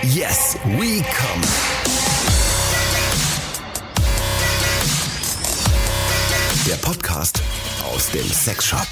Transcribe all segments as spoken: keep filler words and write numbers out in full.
Yes, we come. Der Podcast aus dem Sexshop.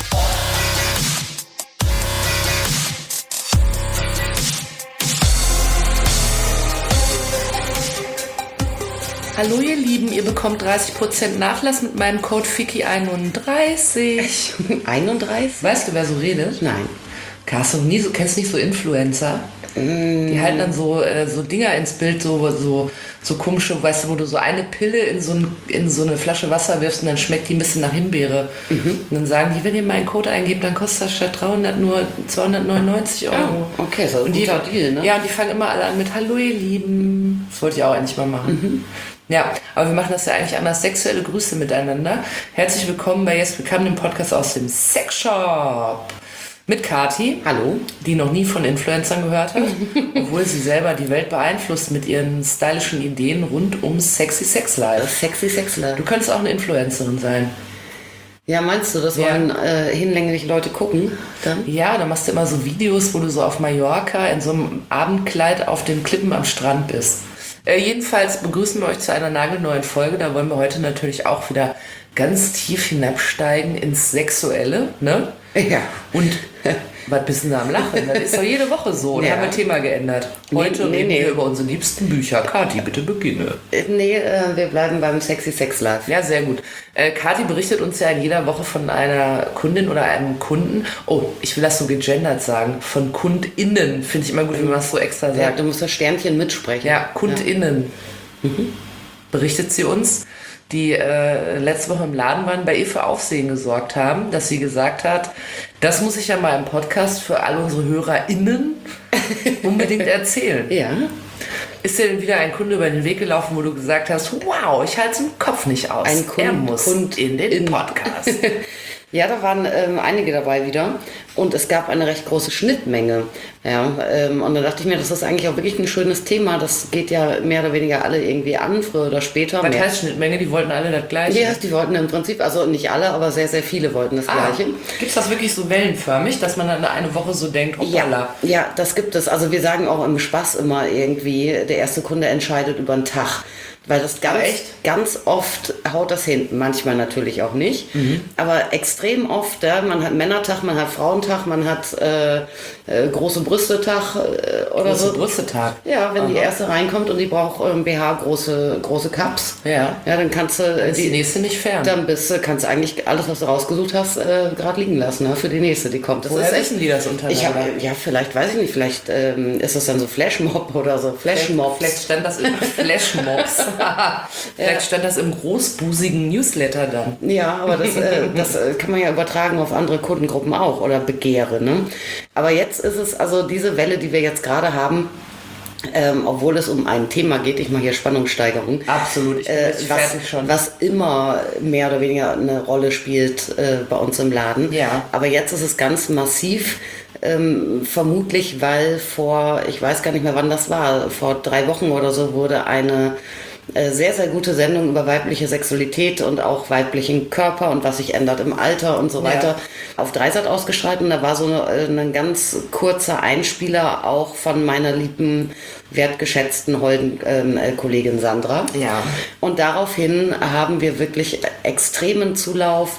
Hallo ihr Lieben, ihr bekommt dreißig Prozent Nachlass mit meinem Code Ficky einunddreißig. einunddreißig? Weißt du, wer so redet? Nein. Hast du nie so, kennst du nicht so Influencer? Mm. Die halten dann so, äh, so Dinger ins Bild, so, so, so komische, weißt du, wo du so eine Pille in so, ein, in so eine Flasche Wasser wirfst und dann schmeckt die ein bisschen nach Himbeere. Mhm. Und dann sagen die, wenn ihr meinen Code eingebt, dann kostet das statt dreihundert nur zweihundertneunundneunzig Euro. Oh, okay, so ein guter Deal, ne? Ja, und die fangen immer alle an mit Hallo ihr Lieben. Das wollte ich auch endlich mal machen. Mhm. Ja, aber wir machen das ja eigentlich anders. Sexuelle Grüße miteinander. Herzlich willkommen bei Yes, wir kamen dem Podcast aus dem Sexshop. Mit Kati. Hallo. Die noch nie von Influencern gehört hat, obwohl sie selber die Welt beeinflusst mit ihren stylischen Ideen rund um Sexy Sex Life. Sexy Sex Life. Du könntest auch eine Influencerin sein. Ja, meinst du, das ja. wollen äh, hinlänglich Leute gucken? Dann? Ja, dann machst du immer so Videos, wo du so auf Mallorca in so einem Abendkleid auf den Klippen am Strand bist. Äh, jedenfalls begrüßen wir euch zu einer nagelneuen Folge. Da wollen wir heute natürlich auch wieder ganz tief hinabsteigen ins Sexuelle, ne? Ja. Und was bist du da am Lachen? Das ist doch jede Woche so. Und ja. haben wir Thema geändert. Heute nee, reden nee, wir nee. über unsere liebsten Bücher. Kati, bitte beginne. Nee, äh, wir bleiben beim Sexy Sex Life. Ja, sehr gut. Äh, Kati berichtet uns ja in jeder Woche von einer Kundin oder einem Kunden. Oh, ich will das so gegendert sagen. Von KundInnen. Finde ich immer gut, wenn man das so extra sagt. Ja, du musst das Sternchen mitsprechen. Ja, KundInnen. Ja. Mhm. Berichtet sie uns, die äh, letzte Woche im Laden waren, bei ihr für Aufsehen gesorgt haben, dass sie gesagt hat, das muss ich ja mal im Podcast für all unsere HörerInnen unbedingt erzählen. Ja. Ist dir denn wieder ein Kunde über den Weg gelaufen, wo du gesagt hast, wow, ich halte es im Kopf nicht aus. Ein Kunde, er muss Kund in den in Podcast. Ja, da waren ähm, einige dabei wieder und es gab eine recht große Schnittmenge. Ja, ähm, und da dachte ich mir, das ist eigentlich auch wirklich ein schönes Thema. Das geht ja mehr oder weniger alle irgendwie an, früher oder später. Was mehr. heißt Schnittmenge? Die wollten alle das Gleiche? Ja, die wollten im Prinzip, also nicht alle, aber sehr, sehr viele wollten das ah, Gleiche. Gibt es das wirklich so wellenförmig, dass man dann eine Woche so denkt, hoppala? Ja, ja, das gibt es. Also wir sagen auch im Spaß immer irgendwie, der erste Kunde entscheidet über den Tag. Weil das ganz, ganz oft haut das hin. Manchmal natürlich auch nicht. Mhm. Aber extrem oft, ja, man hat Männertag, man hat Frauentag, man hat äh, äh, große Brüstetag äh, oder große so. Brüstetag? Ja, wenn Aha. die erste reinkommt und die braucht ähm, B H große, große Cups. Ja. Ja, dann kannst du dann ist die, die nächste nicht fern. Dann bist du, kannst du eigentlich alles, was du rausgesucht hast, äh, gerade liegen lassen, ne, für die nächste, die kommt. Das Woher ist wissen echt, die das untereinander? Ich hab, ja, vielleicht, weiß ich nicht, vielleicht ähm, ist das dann so Flashmob oder so. Flashmobs. Vielleicht stand das im Flashmobs. Vielleicht ja. stand das im großbusigen Newsletter dann. Ja, aber das, äh, das kann man ja übertragen auf andere Kundengruppen auch oder Begehre. Ne? Aber jetzt ist es, also diese Welle, die wir jetzt gerade haben, ähm, obwohl es um ein Thema geht, ich mache hier Spannungssteigerung. Absolut, ich bin äh, was, fertig schon. Was immer mehr oder weniger eine Rolle spielt äh, bei uns im Laden. Ja. Aber jetzt ist es ganz massiv. Ähm, vermutlich, weil vor, ich weiß gar nicht mehr wann das war, vor drei Wochen oder so wurde eine sehr, sehr gute Sendung über weibliche Sexualität und auch weiblichen Körper und was sich ändert im Alter und so weiter ja. auf Dreisat ausgestrahlt. Und da war so eine, ein ganz kurzer Einspieler auch von meiner lieben, wertgeschätzten, holden ähm, Kollegin Sandra. Ja. Und daraufhin haben wir wirklich extremen Zulauf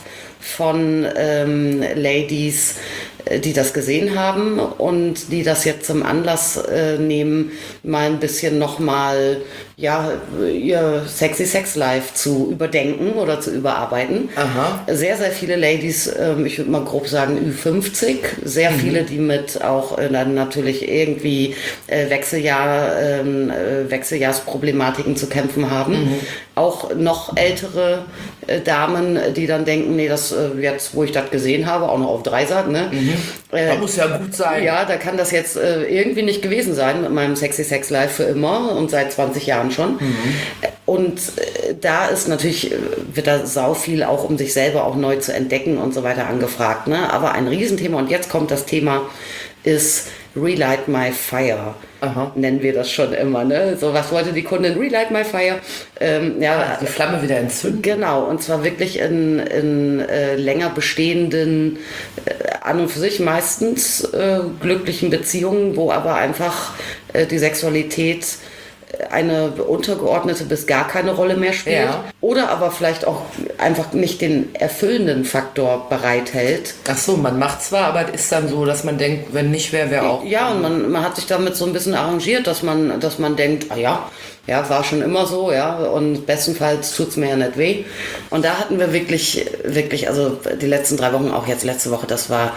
von ähm, Ladies, die das gesehen haben und die das jetzt zum Anlass äh, nehmen, mal ein bisschen nochmal ja, ihr Sexy Sex Life zu überdenken oder zu überarbeiten. Aha. Sehr, sehr viele Ladies, ähm, ich würde mal grob sagen Ü fünfzig, sehr mhm. viele, die mit auch äh, dann natürlich irgendwie äh, Wechseljahr, äh, Wechseljahrsproblematiken zu kämpfen haben. Mhm. Auch noch ältere äh, Damen, die dann denken, nee, das äh, jetzt, wo ich das gesehen habe, auch noch auf Dreisat, ne? Mhm. Äh, da muss ja gut sein. Ja, da kann das jetzt äh, irgendwie nicht gewesen sein mit meinem Sexy Sex Life für immer und seit zwanzig Jahren schon. Mhm. Und äh, da ist natürlich, äh, wird da sau viel auch um sich selber auch neu zu entdecken und so weiter angefragt. Ne? Aber ein Riesenthema, und jetzt kommt das Thema, ist Relight My Fire. Aha. Nennen wir das schon immer. Ne? So, was wollte die Kundin? Relight My Fire. Ähm, ja, ah, die Flamme wieder entzünden. Genau, und zwar wirklich in, in äh, länger bestehenden, äh, an und für sich meistens äh, glücklichen Beziehungen, wo aber einfach äh, die Sexualität eine untergeordnete bis gar keine Rolle mehr spielt. Ja. Oder aber vielleicht auch einfach nicht den erfüllenden Faktor bereithält. Ach so, man macht zwar, aber es ist dann so, dass man denkt, wenn nicht wäre, wäre auch. Ja, und man, man hat sich damit so ein bisschen arrangiert, dass man, dass man denkt, ah ja, ja, war schon immer so, ja, und bestenfalls tut's mir ja nicht weh. Und da hatten wir wirklich, wirklich, also die letzten drei Wochen, auch jetzt letzte Woche, das war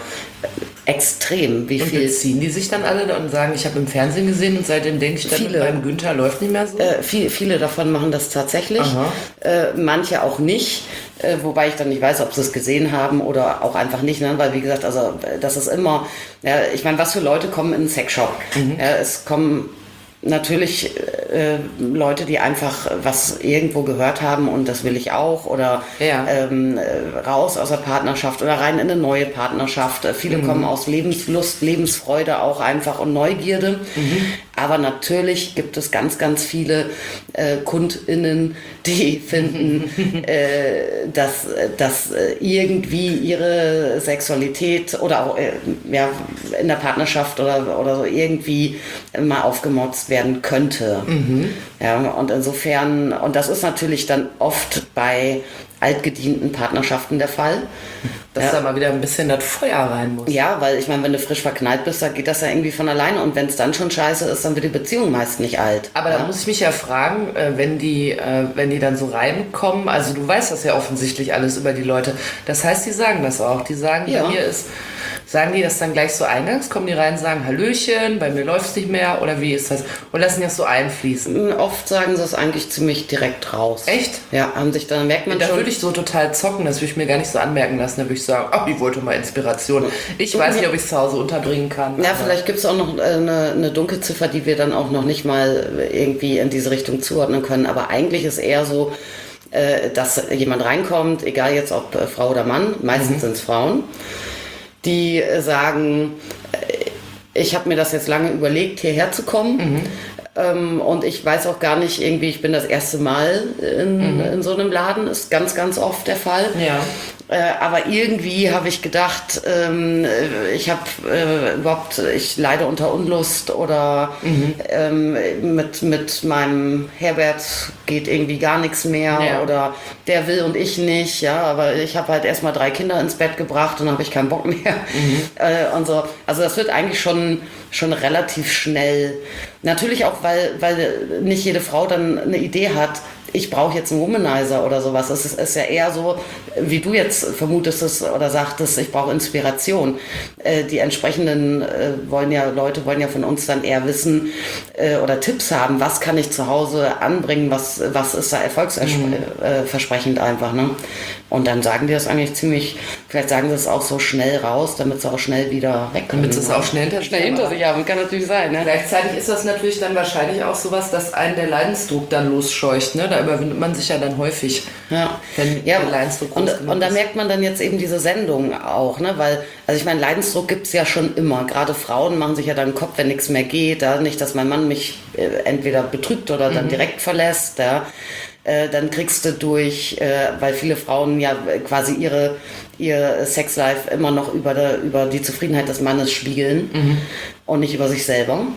extrem, wie und viel. Ziehen die sich dann alle und sagen, ich habe im Fernsehen gesehen und seitdem denke ich, dann Viele. beim Günther läuft nicht mehr so? Äh, viel, viele davon machen das tatsächlich, äh, manche auch nicht, äh, wobei ich dann nicht weiß, ob sie es gesehen haben oder auch einfach nicht, ne? Weil wie gesagt, also das ist immer, ja, ich meine, was für Leute kommen in einen Sexshop? Mhm. Ja, es kommen natürlich äh, Leute, die einfach was irgendwo gehört haben und das will ich auch oder ja. ähm, raus aus der Partnerschaft oder rein in eine neue Partnerschaft. Äh, viele mhm. kommen aus Lebenslust, Lebensfreude auch einfach und Neugierde. Mhm. Aber natürlich gibt es ganz, ganz viele äh, KundInnen, die finden, äh, dass, dass irgendwie ihre Sexualität oder auch äh, ja, in der Partnerschaft oder, oder so irgendwie mal aufgemotzt werden könnte. Mhm. Ja, und insofern, und das ist natürlich dann oft bei altgedienten Partnerschaften der Fall. Dass ja. da mal wieder ein bisschen das Feuer rein muss. Ja, weil ich meine, wenn du frisch verknallt bist, dann geht das ja irgendwie von alleine. Und wenn es dann schon scheiße ist, dann wird die Beziehung meist nicht alt. Aber ja? da muss ich mich ja fragen, wenn die, wenn die dann so reinkommen, also du weißt das ja offensichtlich alles über die Leute. Das heißt, die sagen das auch. Die sagen, ja. bei mir ist... Sagen die das dann gleich so eingangs? Kommen die rein und sagen, Hallöchen, bei mir läuft es nicht mehr? Oder wie ist das? Und lassen die das so einfließen? Oft sagen sie es eigentlich ziemlich direkt raus. Echt? Ja, haben sich dann, merkt man da schon. Da würde ich so total zocken, das würde ich mir gar nicht so anmerken lassen. Da würde ich sagen, ach, ich wollte mal Inspiration. Ich weiß nicht, ob ich es zu Hause unterbringen kann. Ja, vielleicht gibt es auch noch eine, eine Dunkelziffer, die wir dann auch noch nicht mal irgendwie in diese Richtung zuordnen können. Aber eigentlich ist eher so, dass jemand reinkommt, egal jetzt ob Frau oder Mann, meistens mhm. sind es Frauen, die sagen, ich habe mir das jetzt lange überlegt, hierher zu kommen. Mhm. Ähm, und ich weiß auch gar nicht, irgendwie, ich bin das erste Mal in, mhm. in so einem Laden, ist ganz, ganz oft der Fall. Ja. Äh, aber irgendwie habe ich gedacht, ähm, ich habe äh, überhaupt, ich leide unter Unlust oder mhm. ähm, mit, mit meinem Herbert geht irgendwie gar nichts mehr ja. oder der will und ich nicht, ja, aber ich habe halt erstmal drei Kinder ins Bett gebracht und habe ich keinen Bock mehr mhm. äh, und so. Also das wird eigentlich schon, schon relativ schnell. Natürlich auch, weil, weil nicht jede Frau dann eine Idee hat, ich brauche jetzt einen Womanizer oder sowas. Es ist, ist ja eher so, wie du jetzt vermutest es oder sagtest, ich brauche Inspiration. Äh, die entsprechenden äh, wollen ja, Leute wollen ja von uns dann eher wissen äh, oder Tipps haben, was kann ich zu Hause anbringen, was, was ist da erfolgsversprechend mhm. einfach. Ne? Und dann sagen die das eigentlich ziemlich, vielleicht sagen sie es auch so schnell raus, damit sie auch schnell wieder weg können. Damit sie es auch schnell hinter, schnell hinter sich haben, kann natürlich sein. Ne? Gleichzeitig ist das natürlich dann wahrscheinlich auch sowas, dass einen der Leidensdruck dann losscheucht. Ne? Da überwindet man sich ja dann häufig. Ja, wenn ja der Leidensdruck groß und, und da merkt man dann jetzt eben diese Sendung auch, ne? Weil, also ich meine, Leidensdruck gibt es ja schon immer. Gerade Frauen machen sich ja dann den Kopf, wenn nichts mehr geht. Da nicht, dass mein Mann mich äh, entweder betrügt oder dann mhm. direkt verlässt. Ja? Äh, dann kriegst du durch, äh, weil viele Frauen ja quasi ihre, ihr Sexlife immer noch über, der, über die Zufriedenheit des Mannes spiegeln mhm. und nicht über sich selber.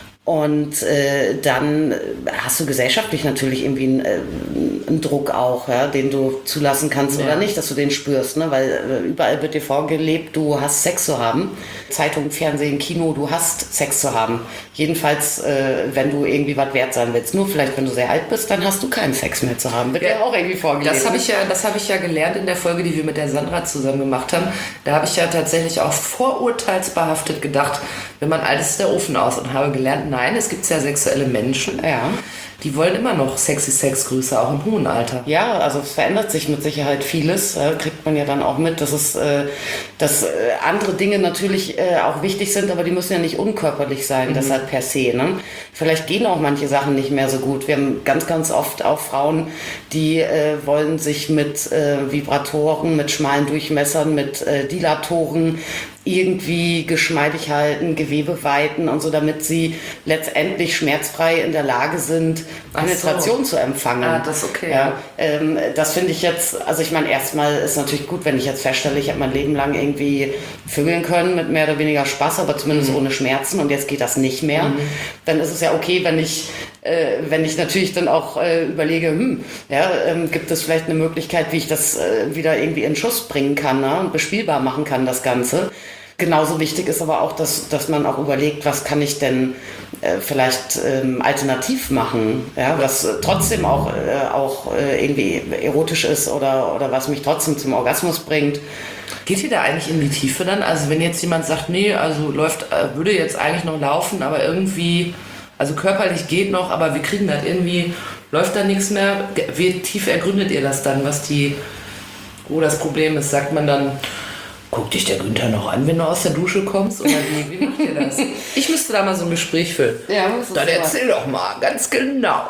Und äh, dann hast du gesellschaftlich natürlich irgendwie einen, äh, einen Druck auch, ja, den du zulassen kannst ja. oder nicht, dass du den spürst, ne? Weil äh, überall wird dir vorgelebt, du hast Sex zu haben. Zeitung, Fernsehen, Kino, du hast Sex zu haben. Jedenfalls, äh, wenn du irgendwie was wert sein willst. Nur vielleicht, wenn du sehr alt bist, dann hast du keinen Sex mehr zu haben. Wird ja, dir auch irgendwie vorgelebt. Das habe ich ja, das habe ich ja gelernt in der Folge, die wir mit der Sandra zusammen gemacht haben. Da habe ich ja tatsächlich auch vorurteilsbehaftet gedacht, wenn man alt ist, ist der Ofen aus, und habe gelernt, nein, es gibt sehr sexuelle Menschen, ja. die wollen immer noch sexy Sexgrüße, auch im hohen Alter. Ja, also es verändert sich mit Sicherheit vieles, äh, kriegt man ja dann auch mit, dass es, äh, dass äh, andere Dinge natürlich äh, auch wichtig sind, aber die müssen ja nicht unkörperlich sein, mhm. deshalb per se. Ne? Vielleicht gehen auch manche Sachen nicht mehr so gut. Wir haben ganz, ganz oft auch Frauen, die äh, wollen sich mit äh, Vibratoren, mit schmalen Durchmessern, mit äh, Dilatoren irgendwie geschmeidig halten, Gewebe weiten und so, damit sie letztendlich schmerzfrei in der Lage sind, Penetration so. zu empfangen. Ah, das ist okay. Ja, ähm, das finde ich jetzt, also ich meine, erstmal ist natürlich gut, wenn ich jetzt feststelle, ich habe mein Leben lang irgendwie vögeln können mit mehr oder weniger Spaß, aber zumindest mhm. ohne Schmerzen und jetzt geht das nicht mehr. Mhm. Dann ist es ja okay, wenn ich äh, wenn ich natürlich dann auch äh, überlege, hm, ja, ähm, gibt es vielleicht eine Möglichkeit, wie ich das äh, wieder irgendwie in Schuss bringen kann, ne, und bespielbar machen kann, das Ganze. Genauso wichtig ist aber auch, dass, dass man auch überlegt, was kann ich denn äh, vielleicht ähm, alternativ machen, ja, was äh, trotzdem auch, äh, auch äh, irgendwie erotisch ist oder, oder was mich trotzdem zum Orgasmus bringt. Geht ihr da eigentlich in die Tiefe dann? Also wenn jetzt jemand sagt, nee, also läuft, äh, würde jetzt eigentlich noch laufen, aber irgendwie, also körperlich geht noch, aber wir kriegen das irgendwie, läuft da nichts mehr. Wie tief ergründet ihr das dann, was die, wo das Problem ist? Sagt man dann, guck dich der Günther noch an, wenn du aus der Dusche kommst? Oder wie, wie macht ihr das? Ich müsste da mal so ein Gespräch führen. Ja, dann erzähl doch mal, ganz genau.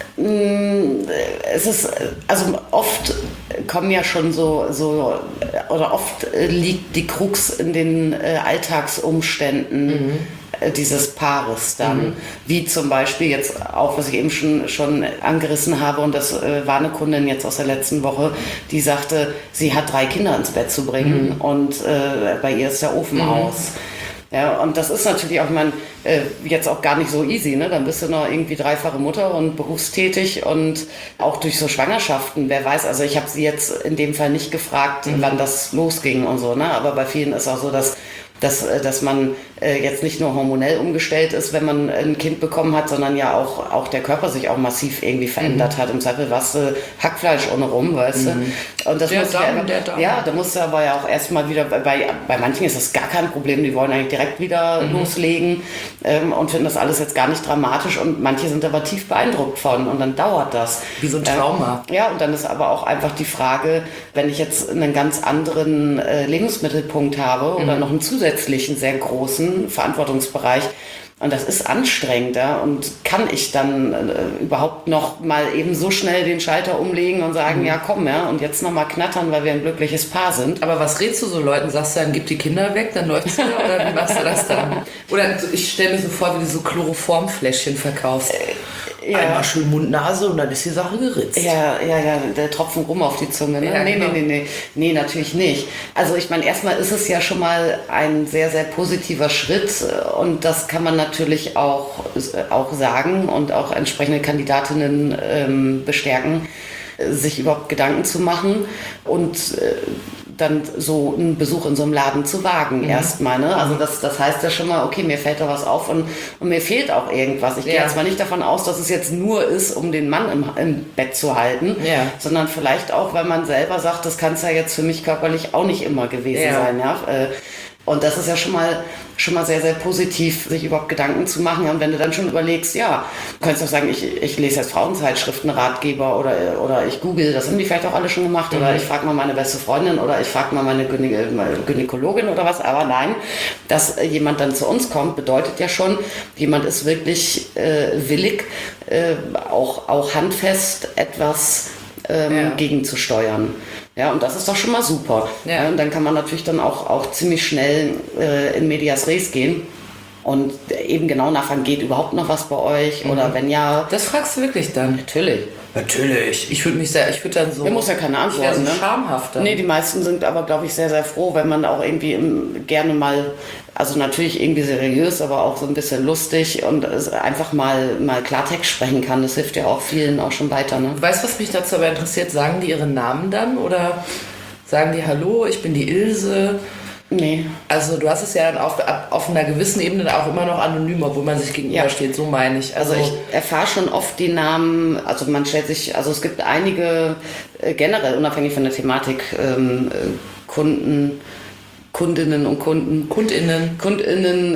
Es ist, also oft kommen ja schon so, so oder oft liegt die Krux in den äh, Alltagsumständen mhm. dieses Paares dann. Mhm. Wie zum Beispiel jetzt auch, was ich eben schon, schon angerissen habe, und das äh, war eine Kundin jetzt aus der letzten Woche, die sagte, sie hat drei Kinder ins Bett zu bringen mhm. und äh, bei ihr ist der Ofen mhm. aus. Ja, und das ist natürlich auch, ich meine, äh, jetzt auch gar nicht so easy, ne? Dann bist du noch irgendwie dreifache Mutter und berufstätig und auch durch so Schwangerschaften, wer weiß, also ich habe sie jetzt in dem Fall nicht gefragt, mhm. wann das losging und so, ne? Aber bei vielen ist auch so, dass Dass, dass man äh, jetzt nicht nur hormonell umgestellt ist, wenn man ein Kind bekommen hat, sondern ja auch, auch der Körper sich auch massiv irgendwie verändert mhm. hat. Im Zweifel warst du Hackfleisch ohne rum, weißt mhm. du. Und das der muss Darm, ja, der Darm. ja, da musst du aber ja auch erstmal wieder, bei, bei manchen ist das gar kein Problem, die wollen eigentlich direkt wieder mhm. loslegen ähm, und finden das alles jetzt gar nicht dramatisch und manche sind aber tief beeindruckt von und dann dauert das. Wie so ein Trauma. Äh, ja, und dann ist aber auch einfach die Frage, wenn ich jetzt einen ganz anderen äh, Lebensmittelpunkt habe mhm. oder noch einen zusätzlichen zusätzlichen sehr großen Verantwortungsbereich. Und das ist anstrengender. Und kann ich dann äh, überhaupt noch mal eben so schnell den Schalter umlegen und sagen, mhm. ja komm, ja, und jetzt noch mal knattern, weil wir ein glückliches Paar sind. Aber was rätst du so Leuten? Sagst du dann, gib die Kinder weg, dann läuft's wieder? Oder wie machst du das dann? Oder ich stelle mir so vor, wie du so Chloroformfläschchen verkaufst. Äh, Ja. Einmal schön Mund-Nase und dann ist die Sache geritzt. Ja, ja, ja, der Tropfen rum auf die Zunge. Ne? Ja, nee, genau. nee, nee, nee, nee, natürlich nicht. Also ich meine, erstmal ist es ja schon mal ein sehr, sehr positiver Schritt und das kann man natürlich auch, auch sagen und auch entsprechende Kandidatinnen ähm, bestärken, sich überhaupt Gedanken zu machen und äh, dann so einen Besuch in so einem Laden zu wagen mhm. erstmal. Ne? Also das, das heißt ja schon mal, okay, mir fällt da was auf und, und mir fehlt auch irgendwas. Ich ja. gehe jetzt mal nicht davon aus, dass es jetzt nur ist, um den Mann im, im Bett zu halten, ja. sondern vielleicht auch, weil man selber sagt, das kann es ja jetzt für mich körperlich auch nicht immer gewesen ja. sein. Ja? Und das ist ja schon mal, schon mal sehr, sehr positiv, sich überhaupt Gedanken zu machen. Und wenn du dann schon überlegst, ja, du könntest auch sagen, ich, ich lese jetzt Frauenzeitschriften, Ratgeber oder, oder ich google, das haben die vielleicht auch alle schon gemacht. Mhm. Oder ich frage mal meine beste Freundin oder ich frage mal meine Gynä- meine Gynäkologin oder was. Aber nein, dass jemand dann zu uns kommt, bedeutet ja schon, jemand ist wirklich äh, willig, äh, auch, auch handfest etwas ähm, ja. gegenzusteuern. Ja, und das ist doch schon mal super. Ja. Ja, und dann kann man natürlich dann auch, auch ziemlich schnell äh, in Medias Res gehen und eben genau nachfragen, geht überhaupt noch was bei euch? Mhm. Oder wenn ja... Das fragst du wirklich dann? Natürlich. Natürlich. Ich würde mich sehr, ich würde dann so... Man muss ja keine Antworten, ich wäre so ne? schamhafter. Nee, die meisten sind aber, glaube ich, sehr, sehr froh, wenn man auch irgendwie im, gerne mal, also natürlich irgendwie seriös, aber auch so ein bisschen lustig und einfach mal, mal Klartext sprechen kann. Das hilft ja auch vielen auch schon weiter, ne? Weißt du, was mich dazu aber interessiert? Sagen die ihren Namen dann oder sagen die, hallo, ich bin die Ilse? Nee. Also du hast es ja dann auf, auf einer gewissen Ebene auch immer noch anonym, obwohl man sich gegenübersteht, ja. So meine ich. Also, also ich erfahre schon oft die Namen, also man stellt sich, also es gibt einige äh, generell, unabhängig von der Thematik, ähm, Kunden, Kundinnen und Kunden, KundInnen, KundInnen,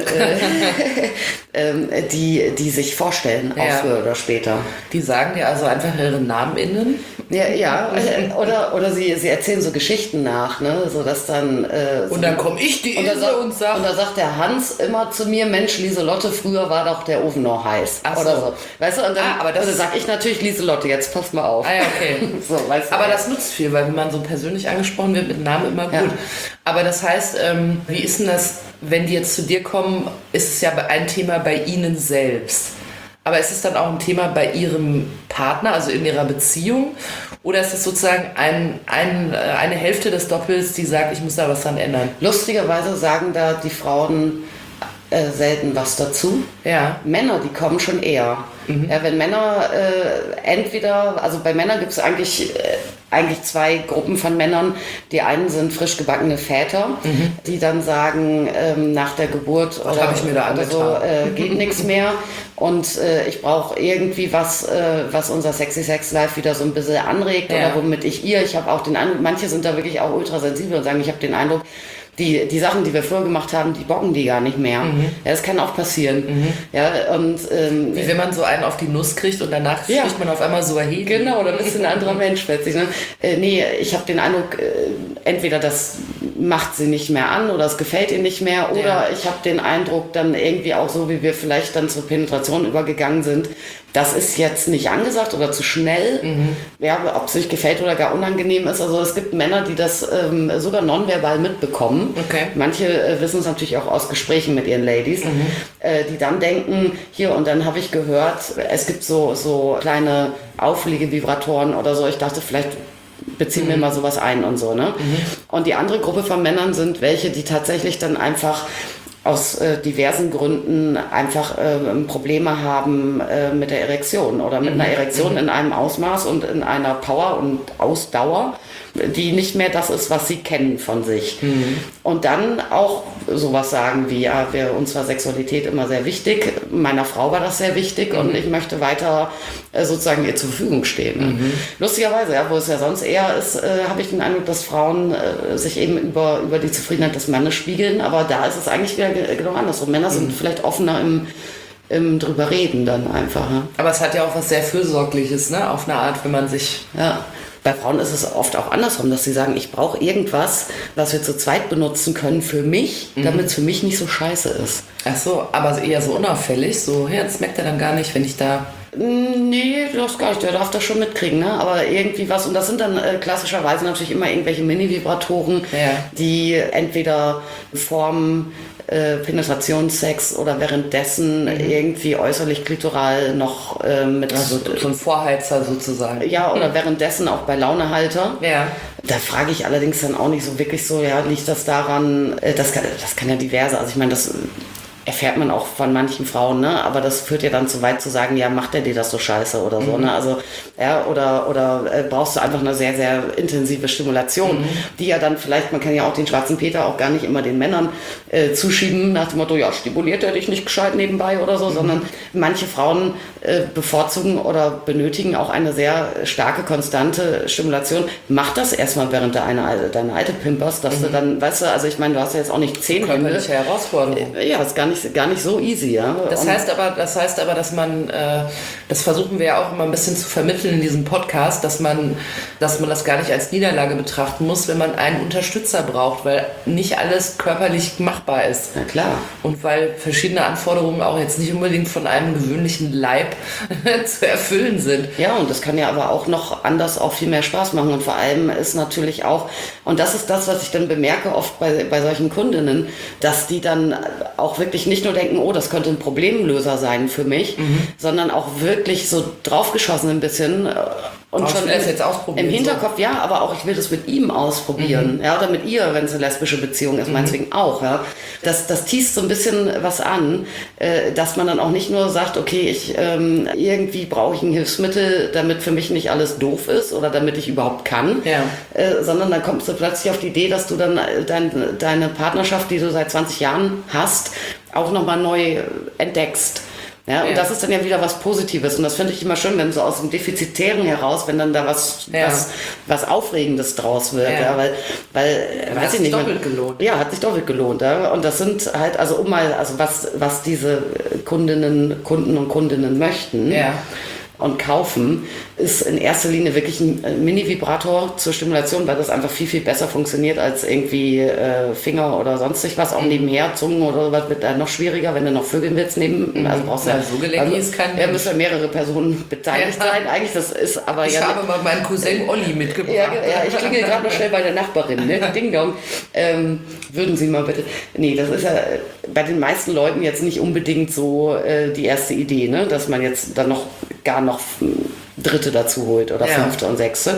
äh, ähm, die, die sich vorstellen, auch Ja. früher oder später. die sagen dir also einfach ihre Namen innen. Ja, ja. äh, oder, oder sie, sie erzählen so Geschichten nach, ne, so dass dann... Äh, so Und dann komme ich die und da, Ilse sagt, und sag, und da sagt der Hans immer zu mir, Mensch, Lieselotte, früher war doch der Ofen noch heiß. Ach so. Oder so. Weißt du, und dann, Ah, aber das und dann sag ich natürlich, Lieselotte, jetzt pass mal auf. ah ja, okay. so, weißt du, Aber das nutzt viel, weil wenn man so persönlich angesprochen wird mit Namen immer gut. Ja. Aber das heißt, ähm, wie ist denn das, wenn die jetzt zu dir kommen, ist es ja ein Thema bei ihnen selbst. Aber ist es dann auch ein Thema bei ihrem Partner, also in ihrer Beziehung? Oder ist es sozusagen ein, ein, eine Hälfte des Doppels, die sagt, ich muss da was dran ändern? lustigerweise sagen da die Frauen äh, selten was dazu. Ja. Männer, die kommen schon eher. Mhm. Ja, wenn Männer äh, entweder, also bei Männern gibt es eigentlich, äh, eigentlich zwei Gruppen von Männern. Die einen sind frisch gebackene Väter, mhm. die dann sagen, ähm, nach der Geburt Was oder, hab ich mir da oder so angetan? äh, geht nichts mehr. Und äh, ich brauche irgendwie was, äh, was unser Sexy Sex Life wieder so ein bisschen anregt Ja. oder womit ich ihr, ich habe auch den Eindruck, manche sind da wirklich auch ultrasensibel und sagen, ich habe den Eindruck, die, die Sachen, die wir früher gemacht haben, die bocken die gar nicht mehr. Mhm. Ja, das kann auch passieren. Mhm. Ja, und, ähm, Wie wenn man so einen auf die Nuss kriegt und danach Ja. spricht man auf einmal so erheben. Genau, dann bist du ein anderer Mensch plötzlich. Ne? Äh, nee, ich habe den Eindruck, äh, entweder das macht sie nicht mehr an oder es gefällt ihr nicht mehr oder Ja. ich habe den Eindruck, dann irgendwie auch so, wie wir vielleicht dann zur Penetration übergegangen sind, das ist jetzt nicht angesagt oder zu schnell, mhm. ja, ob es sich gefällt oder gar unangenehm ist. Also es gibt Männer, die das ähm, sogar nonverbal mitbekommen. Okay. Manche äh, wissen es natürlich auch aus Gesprächen mit ihren Ladies, mhm. äh, die dann denken, hier und dann habe ich gehört, es gibt so, so kleine Aufliegevibratoren oder so. Ich dachte, vielleicht beziehen wir mhm. mal sowas ein und so. Ne? Mhm. Und die andere Gruppe von Männern sind welche, die tatsächlich dann einfach aus äh, diversen Gründen einfach äh, Probleme haben äh, mit der Erektion oder mit mhm. einer Erektion mhm. in einem Ausmaß und in einer Power und Ausdauer, die nicht mehr das ist, was sie kennen von sich. Mhm. Und dann auch sowas sagen wie, ja, wir, uns war Sexualität immer sehr wichtig, meiner Frau war das sehr wichtig mhm. und ich möchte weiter äh, sozusagen ihr zur Verfügung stehen. Mhm. Lustigerweise, ja, wo es ja sonst eher ist, äh, habe ich den Eindruck, dass Frauen äh, sich eben über, über die Zufriedenheit des Mannes spiegeln, aber da ist es eigentlich wieder genau andersrum. Männer mhm. sind vielleicht offener im, im drüber reden dann einfach. Ja. Aber es hat ja auch was sehr Fürsorgliches, ne? Auf eine Art, wenn man sich... Ja. Bei Frauen ist es oft auch andersrum, dass sie sagen, ich brauche irgendwas, was wir zu zweit benutzen können für mich, mhm. damit es für mich nicht so scheiße ist. Ach so, aber eher so unauffällig, so, ja, das merkt er dann gar nicht, wenn ich da... Nee, das gar nicht, der darf das schon mitkriegen, ne? Aber irgendwie was, und das sind dann äh, klassischerweise natürlich immer irgendwelche Mini-Vibratoren, ja. die entweder vorm äh, Penetrationssex oder währenddessen mhm. irgendwie äußerlich klitoral noch äh, mit... Also so ein Vorheizer sozusagen. Ja, oder mhm. währenddessen auch bei Launehalter. Ja. Da frage ich allerdings dann auch nicht so wirklich so, ja, liegt das daran, äh, das, kann, das kann ja diverse, also ich meine, das... erfährt man auch von manchen Frauen, ne? Aber das führt ja dann zu weit zu sagen, ja, macht er dir das so scheiße oder so, mhm. ne? Also, ja, oder, oder äh, brauchst du einfach eine sehr, sehr intensive Stimulation, mhm. die ja dann vielleicht, man kann ja auch den schwarzen Peter auch gar nicht immer den Männern äh, zuschieben, nach dem Motto, ja, stimuliert er dich nicht gescheit nebenbei oder so, mhm. sondern manche Frauen äh, bevorzugen oder benötigen auch eine sehr starke, konstante Stimulation. Mach das erstmal während der eine, deine alte Pimpers, dass mhm. du dann, weißt du, also ich meine, du hast ja jetzt auch nicht zehn Hände. Körperliche Herausforderung. Äh, ja, ist gar nicht, gar nicht so easy, ja. Das heißt aber, das heißt aber, dass man, äh, das versuchen wir ja auch immer ein bisschen zu vermitteln in diesem Podcast, dass man, dass man das gar nicht als Niederlage betrachten muss, wenn man einen Unterstützer braucht, weil nicht alles körperlich machbar ist. Na klar. Und weil verschiedene Anforderungen auch jetzt nicht unbedingt von einem gewöhnlichen Leib zu erfüllen sind. Ja, und das kann ja aber auch noch anders auch viel mehr Spaß machen. Und vor allem ist natürlich auch, und das ist das, was ich dann bemerke oft bei, bei solchen Kundinnen, dass die dann auch wirklich nicht nur denken, oh, das könnte ein Problemlöser sein für mich, mhm. sondern auch wirklich so draufgeschossen ein bisschen und auch schon im, jetzt ausprobieren, im Hinterkopf, so. Ja, aber auch ich will das mit ihm ausprobieren, mhm. ja, oder mit ihr, wenn es eine lesbische Beziehung ist, mhm. meinetwegen auch, ja. Das, das teast so ein bisschen was an, äh, dass man dann auch nicht nur sagt, okay, ich ähm, irgendwie brauche ich ein Hilfsmittel, damit für mich nicht alles doof ist oder damit ich überhaupt kann, ja. äh, sondern dann kommst du plötzlich auf die Idee, dass du dann dein, deine Partnerschaft, die du seit zwanzig Jahren hast, auch nochmal neu entdeckst. Ja, und Ja. das ist dann ja wieder was Positives. Und das finde ich immer schön, wenn so aus dem Defizitären heraus, wenn dann da was, Ja. was, was Aufregendes draus wird. Ja. Ja, weil, weil Ja, weiß hat ich sich nicht. man- doppelt gelohnt. Ja, hat sich doppelt gelohnt. Ja. Und das sind halt, also um mal, also was, was diese Kundinnen, Kunden und Kundinnen möchten. Ja. Und kaufen, ist in erster Linie wirklich ein Mini-Vibrator zur Stimulation, weil das einfach viel, viel besser funktioniert als irgendwie äh, Finger oder sonstig was, auch nebenher, Zungen oder was wird dann noch schwieriger, wenn du noch Vögeln willst neben, also brauchst du Ja, so gelenkig ist kein ja, Mensch. müssen ja mehrere Personen beteiligt Ja. sein, eigentlich, das ist aber Ich ja... habe mal meinen Cousin Olli mitgebracht. Ja, ja, ich klingel gerade noch schnell bei der Nachbarin, ne? Ding Dong. Ähm, würden Sie mal bitte. Nee, das ist ja äh, bei den meisten Leuten jetzt nicht unbedingt so äh, die erste Idee, ne? Dass man jetzt dann noch gar noch Dritte dazu holt oder Ja. Fünfte und Sechste.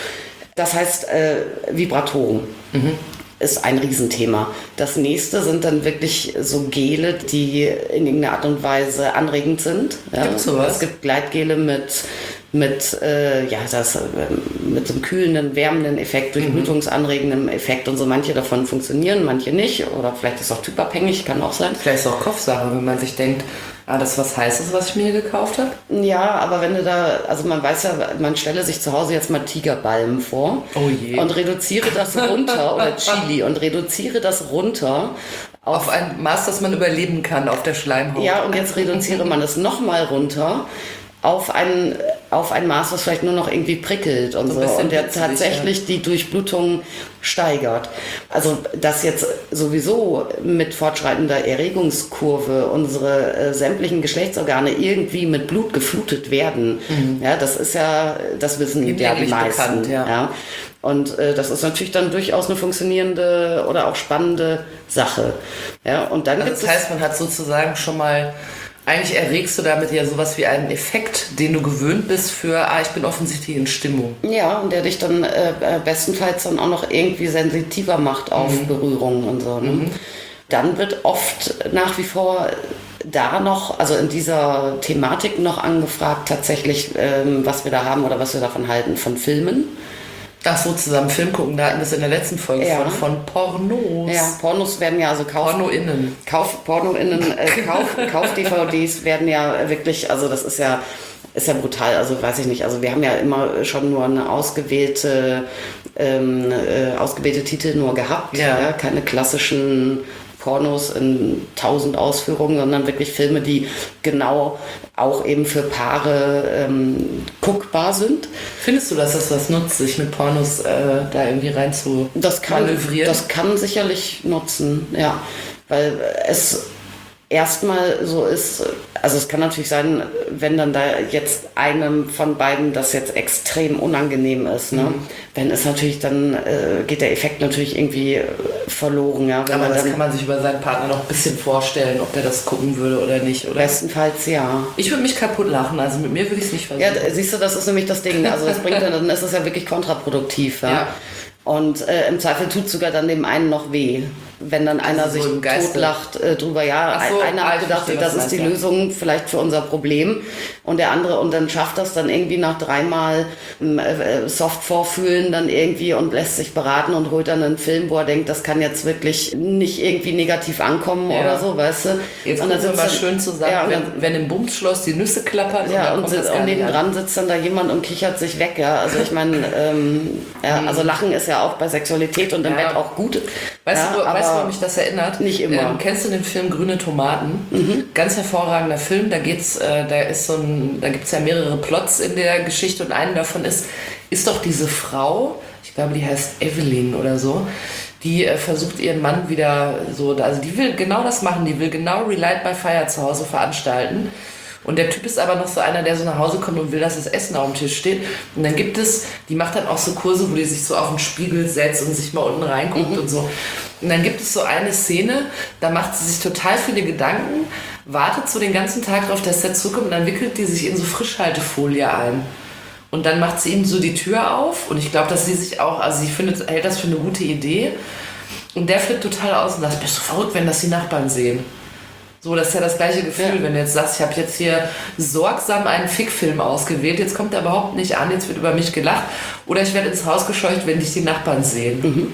Das heißt, äh, Vibratoren. Mhm. Ist ein Riesenthema. Das nächste sind dann wirklich so Gele, die in irgendeiner Art und Weise anregend sind. Ja. Gibt's sowas? Es gibt Gleitgele mit, mit, äh, ja, das, äh, mit so einem kühlenden, wärmenden Effekt, durchblutungsanregendem Effekt und so. Manche davon funktionieren, manche nicht. Oder vielleicht ist es auch typabhängig, kann auch sein. Vielleicht ist es auch Kopfsache, wenn man sich denkt, ah, das ist was Heißes, was ich mir hier gekauft habe. Ja, aber wenn du da, also man weiß ja, man stelle sich zu Hause jetzt mal Tigerbalm vor Oh je. und reduziere das runter oder Chili und reduziere das runter Auf ein Maß, das man überleben kann auf der Schleimhaut. Ja, und jetzt reduziere man es nochmal runter auf ein, auf ein Maß, was vielleicht nur noch irgendwie prickelt und So so, ein bisschen und der witzig, tatsächlich die Durchblutung steigert. Also, dass jetzt sowieso mit fortschreitender Erregungskurve unsere äh, sämtlichen Geschlechtsorgane irgendwie mit Blut geflutet werden, ja, das ist ja, das wissen ja die Hinlänglich meisten. bekannt, ja. Ja. Und äh, das ist natürlich dann durchaus eine funktionierende oder auch spannende Sache. Ja, und dann Also gibt das es heißt, man hat sozusagen schon mal, eigentlich erregst du damit ja sowas wie einen Effekt, den du gewöhnt bist für, ah, ich bin offensichtlich in Stimmung. Ja, und der dich dann äh, äh, bestenfalls dann auch noch irgendwie sensitiver macht auf Mhm. Berührungen und so. Ne? Dann wird oft nach wie vor da noch, also in dieser Thematik noch angefragt, tatsächlich, ähm, was wir da haben oder was wir davon halten, von Filmen. Ach so, zusammen Film gucken, da hatten wir es in der letzten Folge Ja. von, von Pornos. Ja, Pornos werden ja also Kauf... PornoInnen. Kauf, Pornoinnen, äh, Kauf, Kauf-D V Ds werden ja wirklich, also das ist ja, ist ja brutal, also weiß ich nicht, also wir haben ja immer schon nur eine ausgewählte, ähm, äh, ausgewählte Titel nur gehabt, Ja. ja, keine klassischen Pornos in tausend Ausführungen, sondern wirklich Filme, die genau auch eben für Paare ähm, guckbar sind. Findest du, dass das was nutzt, sich mit Pornos äh, da irgendwie rein zu Das kann, manövrieren? das kann sicherlich nutzen, ja, weil es erstmal so ist, also es kann natürlich sein, wenn dann da jetzt einem von beiden das jetzt extrem unangenehm ist, ne? Mhm. Wenn es natürlich dann, äh, geht der Effekt natürlich irgendwie äh, verloren, ja. Wenn Aber man das dann, kann man sich über seinen Partner noch ein bisschen vorstellen, ob der das gucken würde oder nicht, oder? bestenfalls ja. Ich würde mich kaputt lachen, also mit mir würde ich es nicht versuchen. Ja, d- siehst du, das ist nämlich das Ding. Also das bringt dann, dann ist es ja wirklich kontraproduktiv. Ja? Ja. Und äh, im Zweifel tut sogar dann dem einen noch weh, wenn dann einer Also so sich im Geiste. totlacht äh, drüber. Ja, Ach so, ein- einer ah, hat ich gedacht, verstehe, das was ist du die meinst, ja. Lösung vielleicht für unser Problem. Und der andere, und dann schafft das dann irgendwie nach dreimal ähm, äh, soft vorfühlen dann irgendwie und lässt sich beraten und holt dann einen Film, wo er denkt, das kann jetzt wirklich nicht irgendwie negativ ankommen Ja. oder so, weißt du. Jetzt und gucken wir sitzt mal dann- schön zusammen, ja, und dann, wenn, wenn im Bumsschloss die Nüsse klappern. ja, dann und, kommt sitzt, das gar und nicht an. nebendran sitzt dann da jemand und kichert sich weg, ja. Also ich meine, ähm, ja, also Lachen ist ja auch bei Sexualität und im Mhm. Ja. Bett auch gut. Weißt, ja, du, aber weißt du, woran mich das erinnert? nicht immer. Ähm, kennst du den Film Grüne Tomaten? Ganz hervorragender Film. Da geht's, äh, da ist so ein, da gibt's ja mehrere Plots in der Geschichte und einen davon ist, ist doch diese Frau, ich glaube, die heißt Evelyn oder so, die äh, versucht ihren Mann wieder so, also die will genau das machen, die will genau Relight by Fire zu Hause veranstalten. Und der Typ ist aber noch so einer, der so nach Hause kommt und will, dass das Essen auf dem Tisch steht. Und dann gibt es, die macht dann auch so Kurse, wo die sich so auf den Spiegel setzt und sich mal unten reinguckt und so. Und dann gibt es so eine Szene, da macht sie sich total viele Gedanken, wartet so den ganzen Tag drauf, dass der zurückkommt und dann wickelt die sich in so Frischhaltefolie ein. Und dann macht sie ihm so die Tür auf und ich glaube, dass sie sich auch, also sie findet, hält das für eine gute Idee. Und der flippt total aus und sagt, bist du verrückt, wenn das die Nachbarn sehen? So, das ist ja das gleiche Gefühl, Ja. wenn du jetzt sagst, ich habe jetzt hier sorgsam einen Fickfilm ausgewählt, jetzt kommt er überhaupt nicht an, jetzt wird über mich gelacht oder ich werde ins Haus gescheucht, wenn dich die Nachbarn sehen.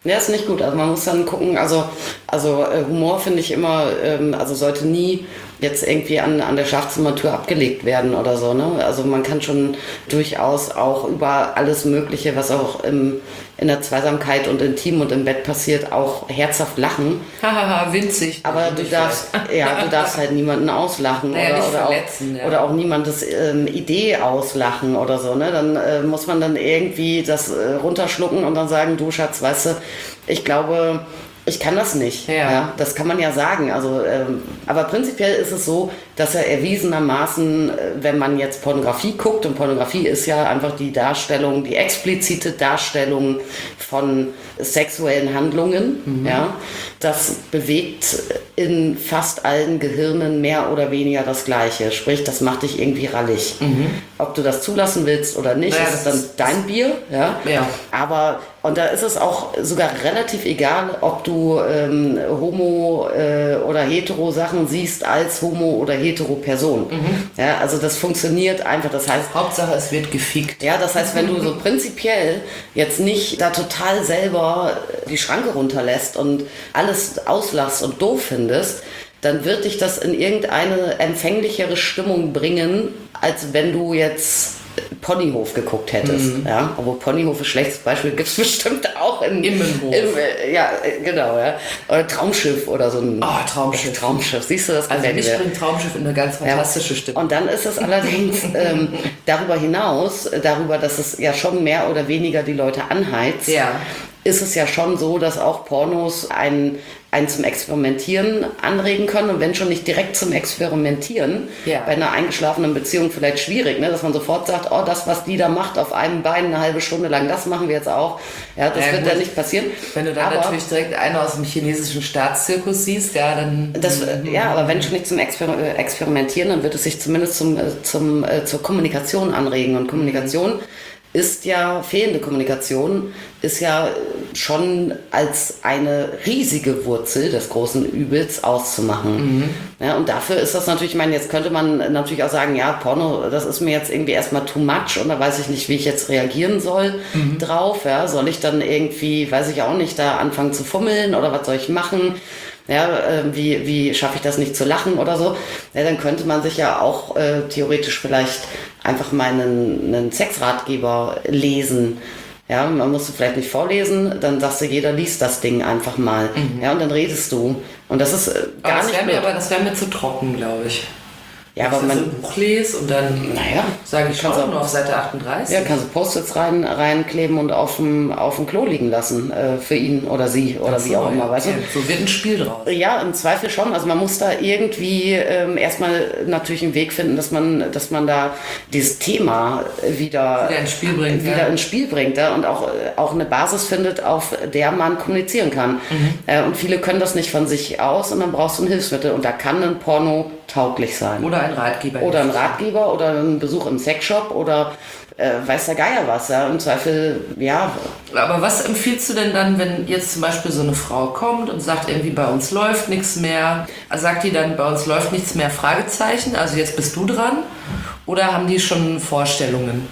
Ja, ist nicht gut. Also man muss dann gucken, also, also äh, Humor finde ich immer, ähm, also sollte nie jetzt irgendwie an, an der Schlafzimmertür abgelegt werden oder so. Ne? Also man kann schon durchaus auch über alles Mögliche, was auch im, in der Zweisamkeit und im Team und im Bett passiert, auch herzhaft lachen. Hahaha, winzig. Aber du darfst, ja, du darfst halt niemanden auslachen naja, oder, oder, auch, ja. oder auch niemandes ähm, Idee auslachen oder so. Ne? Dann äh, muss man dann irgendwie das äh, runterschlucken und dann sagen, du Schatz, weißt du, ich glaube, ich kann das nicht. Ja. Ja, das kann man ja sagen. Also, ähm, aber prinzipiell ist es so, dass er erwiesenermaßen, äh, wenn man jetzt Pornografie guckt, und Pornografie ist ja einfach die Darstellung, die explizite Darstellung von sexuellen Handlungen, mhm. ja, das bewegt in fast allen Gehirnen mehr oder weniger das Gleiche. Sprich, das macht dich irgendwie rallig. Mhm. Ob du das zulassen willst oder nicht, naja, ist dann dein Bier. Ja? Ja. Aber, und da ist es auch sogar relativ egal, ob du ähm, Homo äh, oder Hetero Sachen siehst als Homo oder Hetero Person. Mhm. Ja, also das funktioniert einfach. Das heißt, Hauptsache es wird gefickt. Ja, das heißt, wenn du so prinzipiell jetzt nicht da total selber die Schranke runterlässt und alles auslässt und doof findest, dann wird dich das in irgendeine empfänglichere Stimmung bringen, als wenn du jetzt Ponyhof geguckt hättest. Mhm. Ja, obwohl Ponyhof ist ein schlechtes Beispiel, gibt es bestimmt auch in Immenhof. Im, ja, genau. Ja. Oder Traumschiff oder so ein oh, Traumschiff. Traumschiff. Siehst du das? Also mich bringt Traumschiff in eine ganz fantastische ja. Stimme. Und dann ist es allerdings ähm, darüber hinaus, darüber, dass es ja schon mehr oder weniger die Leute anheizt, ja. ist es ja schon so, dass auch Pornos einen, einen zum Experimentieren anregen können. Und wenn schon nicht direkt zum Experimentieren, ja. bei einer eingeschlafenen Beziehung vielleicht schwierig, ne? Dass man sofort sagt, oh, das, was die da macht, auf einem Bein eine halbe Stunde lang, das machen wir jetzt auch. Ja, das ja, wird ja nicht passieren. Wenn du dann aber natürlich direkt einen aus dem chinesischen Staatszirkus siehst, ja, dann... Das, ja, aber wenn schon nicht zum Exper- Experimentieren, dann wird es sich zumindest zum, zum, äh, zur Kommunikation anregen. Und Kommunikation ist ja, fehlende Kommunikation ist ja schon als eine riesige Wurzel des großen Übels auszumachen. Mhm. Ja, und dafür ist das natürlich, ich meine, jetzt könnte man natürlich auch sagen, ja, Porno, das ist mir jetzt irgendwie erstmal too much und da weiß ich nicht, wie ich jetzt reagieren soll mhm. drauf. Ja, soll ich dann irgendwie, weiß ich auch nicht, da anfangen zu fummeln oder was soll ich machen? Ja, äh, wie, wie schaffe ich das nicht zu lachen oder so? Ja, dann könnte man sich ja auch äh, theoretisch vielleicht einfach mal einen, einen Sexratgeber lesen. Ja, man muss vielleicht nicht vorlesen, dann sagst du, jeder liest das Ding einfach mal. Mhm. Ja, und dann redest du. Und das ist äh, gar aber nicht mir, Aber das wäre mir zu trocken, glaube ich. Ja, aber man so ein Buch lese und dann naja, sage ich schon nur auf Seite achtunddreißig. Ja, kannst du Post-its rein, reinkleben und auf dem, auf dem Klo liegen lassen äh, für ihn oder sie oder so, wie auch immer. Weißt ja, du? So wird ein Spiel draus. Ja, im Zweifel schon. Also man muss da irgendwie ähm, erstmal natürlich einen Weg finden, dass man, dass man da dieses Thema wieder, wieder ins Spiel bringt. Wieder ja. ins Spiel bringt ja? Und auch, auch eine Basis findet, auf der man kommunizieren kann. Mhm. Äh, und viele können das nicht von sich aus und dann brauchst du ein Hilfsmittel. Und da kann ein Porno tauglich sein. Oder ein Ratgeber. Oder ein Ratgeber oder ein Besuch im Sexshop oder äh, weiß der Geier was. Ja? Im Zweifel, ja. Aber was empfiehlst du denn dann, wenn jetzt zum Beispiel so eine Frau kommt und sagt, irgendwie bei uns läuft nichts mehr? Sagt die dann, bei uns läuft nichts mehr, Fragezeichen? Also jetzt bist du dran? Oder haben die schon Vorstellungen?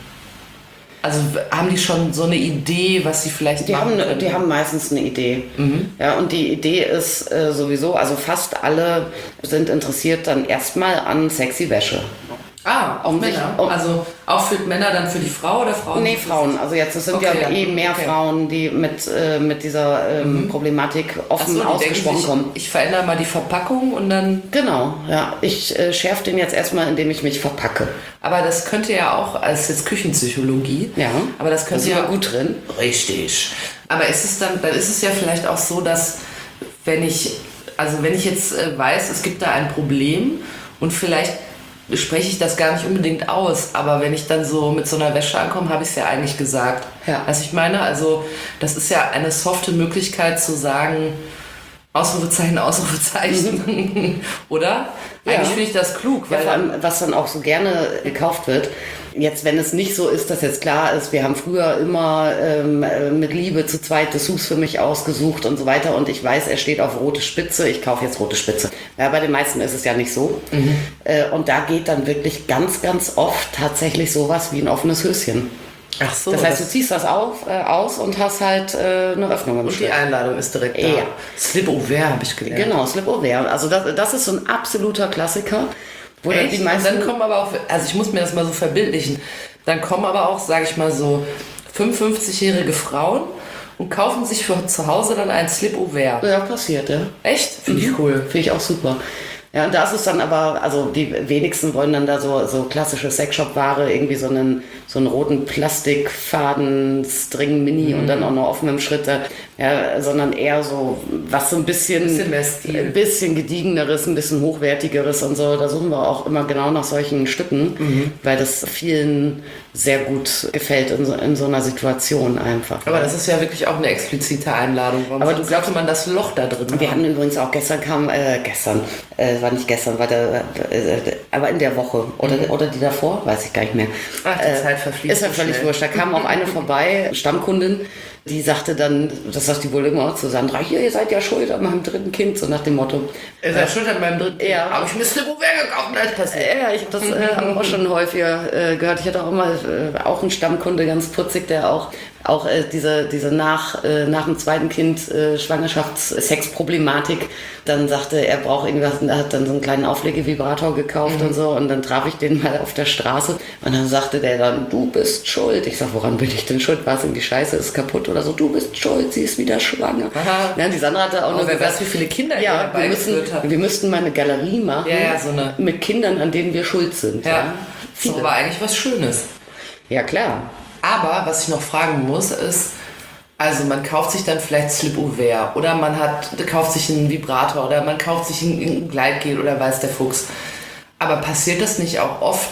Also haben die schon so eine Idee, was sie vielleicht die machen haben, Die haben meistens eine Idee. Mhm. Ja, und die Idee ist äh, sowieso, also fast alle sind interessiert dann erstmal an sexy Wäsche. Ah, auch um Männer. Sich, um, also auch für Männer dann für die Frau oder Frauen? Nee, Frauen. Also jetzt es sind okay, ja eh mehr okay. Frauen, die mit, äh, mit dieser ähm, mhm. Problematik offen so, ausgesprochen ich, kommen. Ich verändere mal die Verpackung und dann... Genau, ja. Ich äh, schärfe den jetzt erstmal, indem ich mich verpacke. Aber das könnte ja auch, als jetzt Küchenpsychologie, ja, aber das könnte ja gut drin. Richtig. Aber ist es dann, dann ist es ja vielleicht auch so, dass wenn ich, also wenn ich jetzt äh, weiß, es gibt da ein Problem und vielleicht spreche ich das gar nicht unbedingt aus, aber wenn ich dann so mit so einer Wäsche ankomme, habe ich es ja eigentlich gesagt. Ja. Was ich meine, also das ist ja eine softe Möglichkeit zu sagen, Ausrufezeichen, Ausrufezeichen, mhm. oder? Ja. Eigentlich finde ich das klug. Ja, weil vor allem, was dann auch so gerne gekauft wird, jetzt wenn es nicht so ist, dass jetzt klar ist, wir haben früher immer ähm, mit Liebe zu zweit Dessous für mich ausgesucht und so weiter und ich weiß, er steht auf rote Spitze, ich kaufe jetzt rote Spitze. Ja, bei den meisten ist es ja nicht so. Mhm. Äh, und da geht dann wirklich ganz, ganz oft tatsächlich sowas wie ein offenes Höschen. Ach so. Das heißt, du ziehst das auf, äh, aus und hast halt äh, eine Öffnung im Und Schritt. die Einladung ist direkt da. Ja. Slip Over habe ich gelernt. Genau, Slip Over. Also das, das ist so ein absoluter Klassiker. Wo dann Echt? die meisten, und dann kommen aber auch, also ich muss mir das mal so verbildlichen, dann kommen aber auch, sage ich mal so, fünfundfünfzigjährige Frauen und kaufen sich für zu Hause dann ein Slip Over. ja, passiert, ja. Echt? Finde ich cool. Finde ich auch super. Ja, und da ist es dann aber, also die wenigsten wollen dann da so, so klassische Sexshop-Ware, irgendwie so einen, so einen roten Plastikfaden-String-Mini mhm. und dann auch noch offen im Schritt, ja, sondern eher so, was so ein bisschen, bisschen mehr Stil. ein bisschen gediegeneres, ein bisschen hochwertigeres und so. Da suchen wir auch immer genau nach solchen Stücken, mhm. weil das vielen sehr gut gefällt in so, in so einer Situation einfach. Aber das ist ja wirklich auch eine explizite Einladung. Warum aber du glaubst, man das Loch da drin Wir haben übrigens auch gestern kam, äh, gestern, äh, war nicht gestern, war der, äh, aber in der Woche oder, mhm. oder die davor, weiß ich gar nicht mehr. Ach, die äh, Zeit verfließt. Ist ja völlig schnell. Wurscht. Da kam auch eine vorbei, Stammkundin, die sagte dann, das sagt die wohl immer zu Sandra, hier, ihr seid ja schuld an meinem dritten Kind, so nach dem Motto. Ihr seid äh, schuld an meinem dritten Kind? Ja. Aber ich müsste wo gekauft, als passiert. Ja, ich habe das äh, auch schon häufiger äh, gehört. Ich hatte auch immer äh, auch einen Stammkunde, ganz putzig, der auch auch äh, diese, diese nach, äh, nach dem zweiten Kind äh, Schwangerschafts-Sex-Problematik, dann sagte, er braucht irgendwas, und er hat dann so einen kleinen Auflegevibrator gekauft mhm. und so, und dann traf ich den mal auf der Straße und dann sagte der dann, du bist schuld. Ich sag, woran bin ich denn schuld? War es irgendwie scheiße, ist kaputt oder so? Du bist schuld, sie ist wieder schwanger. Ja, die Sandra hatte auch oh, noch wer weiß, wie viele Kinder ja, wir müssen, wir müssten mal eine Galerie machen ja, ja, so eine. mit Kindern, an denen wir schuld sind. Ja, ja. Das war eigentlich was Schönes. Ja, klar. Aber was ich noch fragen muss, ist, also man kauft sich dann vielleicht Slip Over oder man hat, kauft sich einen Vibrator oder man kauft sich ein, ein Gleitgel oder weiß der Fuchs. Aber passiert das nicht auch oft,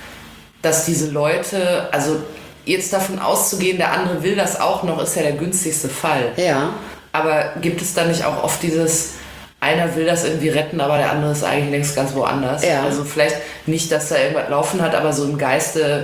dass diese Leute, also jetzt davon auszugehen, der andere will das auch noch, ist ja der günstigste Fall. Ja. Aber gibt es da nicht auch oft dieses, einer will das irgendwie retten, aber der andere ist eigentlich längst ganz woanders? Ja. Also vielleicht nicht, dass da irgendwas laufen hat, aber so im Geiste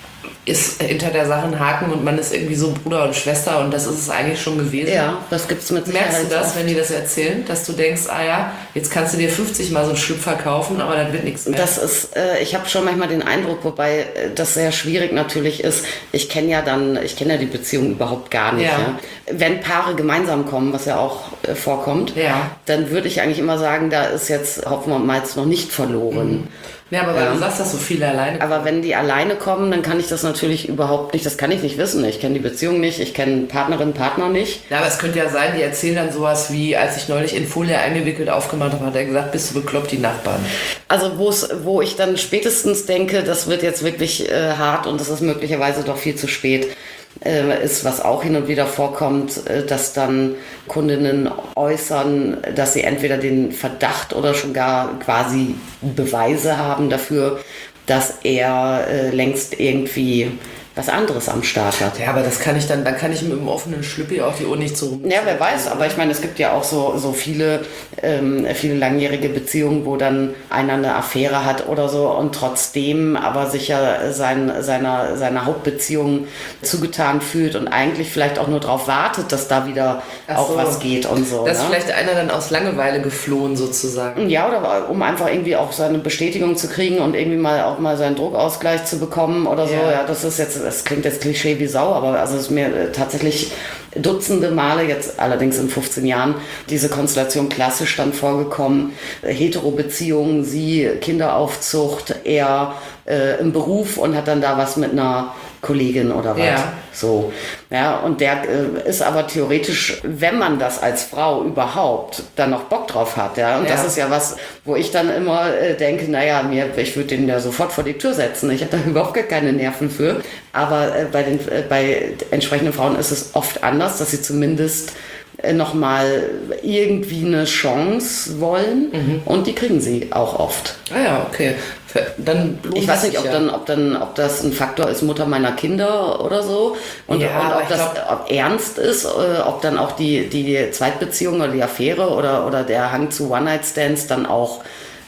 ist hinter der Sache ein Haken und man ist irgendwie so Bruder und Schwester und das ist es eigentlich schon gewesen. Ja, das gibt's mit Sicherheit. Merkst du das, oft, wenn die das erzählen, dass du denkst, ah ja, jetzt kannst du dir fünfzig Mal so einen Schlüpfer kaufen, aber dann wird nichts mehr. Das ist, äh, ich habe schon manchmal den Eindruck, wobei äh, das sehr schwierig natürlich ist. Ich kenne ja dann, ich kenne ja die Beziehung überhaupt gar nicht. Ja. Ja. Wenn Paare gemeinsam kommen, was ja auch äh, vorkommt, ja. dann würde ich eigentlich immer sagen, da ist jetzt, hoffen wir mal, jetzt noch nicht verloren. Mhm. Ja, aber weil ja. du sagst, dass so viele alleine kommen. Aber wenn die alleine kommen, dann kann ich das natürlich überhaupt nicht, das kann ich nicht wissen. Ich kenne die Beziehung nicht, ich kenne Partnerin, Partner nicht. Ja, aber es könnte ja sein, die erzählen dann sowas wie, als ich neulich in Folie eingewickelt aufgemacht habe, hat er gesagt, bist du bekloppt, die Nachbarn. Also wo's, wo ich dann spätestens denke, das wird jetzt wirklich äh, hart und das ist möglicherweise doch viel zu spät, äh, ist, was auch hin und wieder vorkommt, äh, dass dann Kundinnen äußern, dass sie entweder den Verdacht oder schon gar quasi Beweise haben dafür, dass er äh, längst irgendwie was anderes am Start hat. Ja, aber das kann ich dann, dann kann ich mit einem offenen Schlüppi auch die Uhr nicht so rum. Ja, wer weiß, aber ich meine, es gibt ja auch so, so viele, ähm, viele langjährige Beziehungen, wo dann einer eine Affäre hat oder so und trotzdem aber sich ja sein, seiner, seiner Hauptbeziehung zugetan fühlt und eigentlich vielleicht auch nur darauf wartet, dass da wieder Ach auch so. was geht und so. Dass ne? vielleicht einer dann aus Langeweile geflohen sozusagen. Ja, oder um einfach irgendwie auch seine Bestätigung zu kriegen und irgendwie mal auch mal seinen Druckausgleich zu bekommen oder so. Ja, ja das ist jetzt, das klingt jetzt Klischee wie Sau, aber also es ist mir äh, tatsächlich Dutzende Male, jetzt allerdings in fünfzehn Jahren, diese Konstellation klassisch dann vorgekommen. Äh, Hetero-Beziehungen, sie Kinderaufzucht, er äh, im Beruf und hat dann da was mit einer Kollegin oder was. Ja. So. Ja, und der äh, ist aber theoretisch, wenn man das als Frau überhaupt dann noch Bock drauf hat, ja. Und ja. das ist ja was, wo ich dann immer äh, denke, naja, mir, ich würde den ja sofort vor die Tür setzen. Ich habe da überhaupt gar keine Nerven für. Aber äh, bei den äh, bei entsprechenden Frauen ist es oft anders, dass sie zumindest äh, nochmal irgendwie eine Chance wollen. Mhm. Und die kriegen sie auch oft. Ah ja, okay. Dann ich weiß nicht, ob, ja. dann, ob, dann, ob das ein Faktor ist, Mutter meiner Kinder oder so. Und, ja, und ob ich das glaub, ob ernst ist, äh, ob dann auch die, die Zweitbeziehung oder die Affäre oder, oder der Hang zu One-Night-Stands dann auch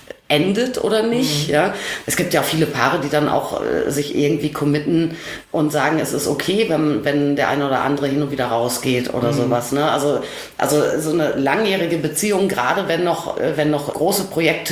endet oder nicht. Mhm. Ja. Es gibt ja auch viele Paare, die dann auch äh, sich irgendwie committen und sagen, es ist okay, wenn, wenn der eine oder andere hin und wieder rausgeht oder mhm. sowas. Ne? Also, also so eine langjährige Beziehung, gerade wenn noch, wenn noch große Projekte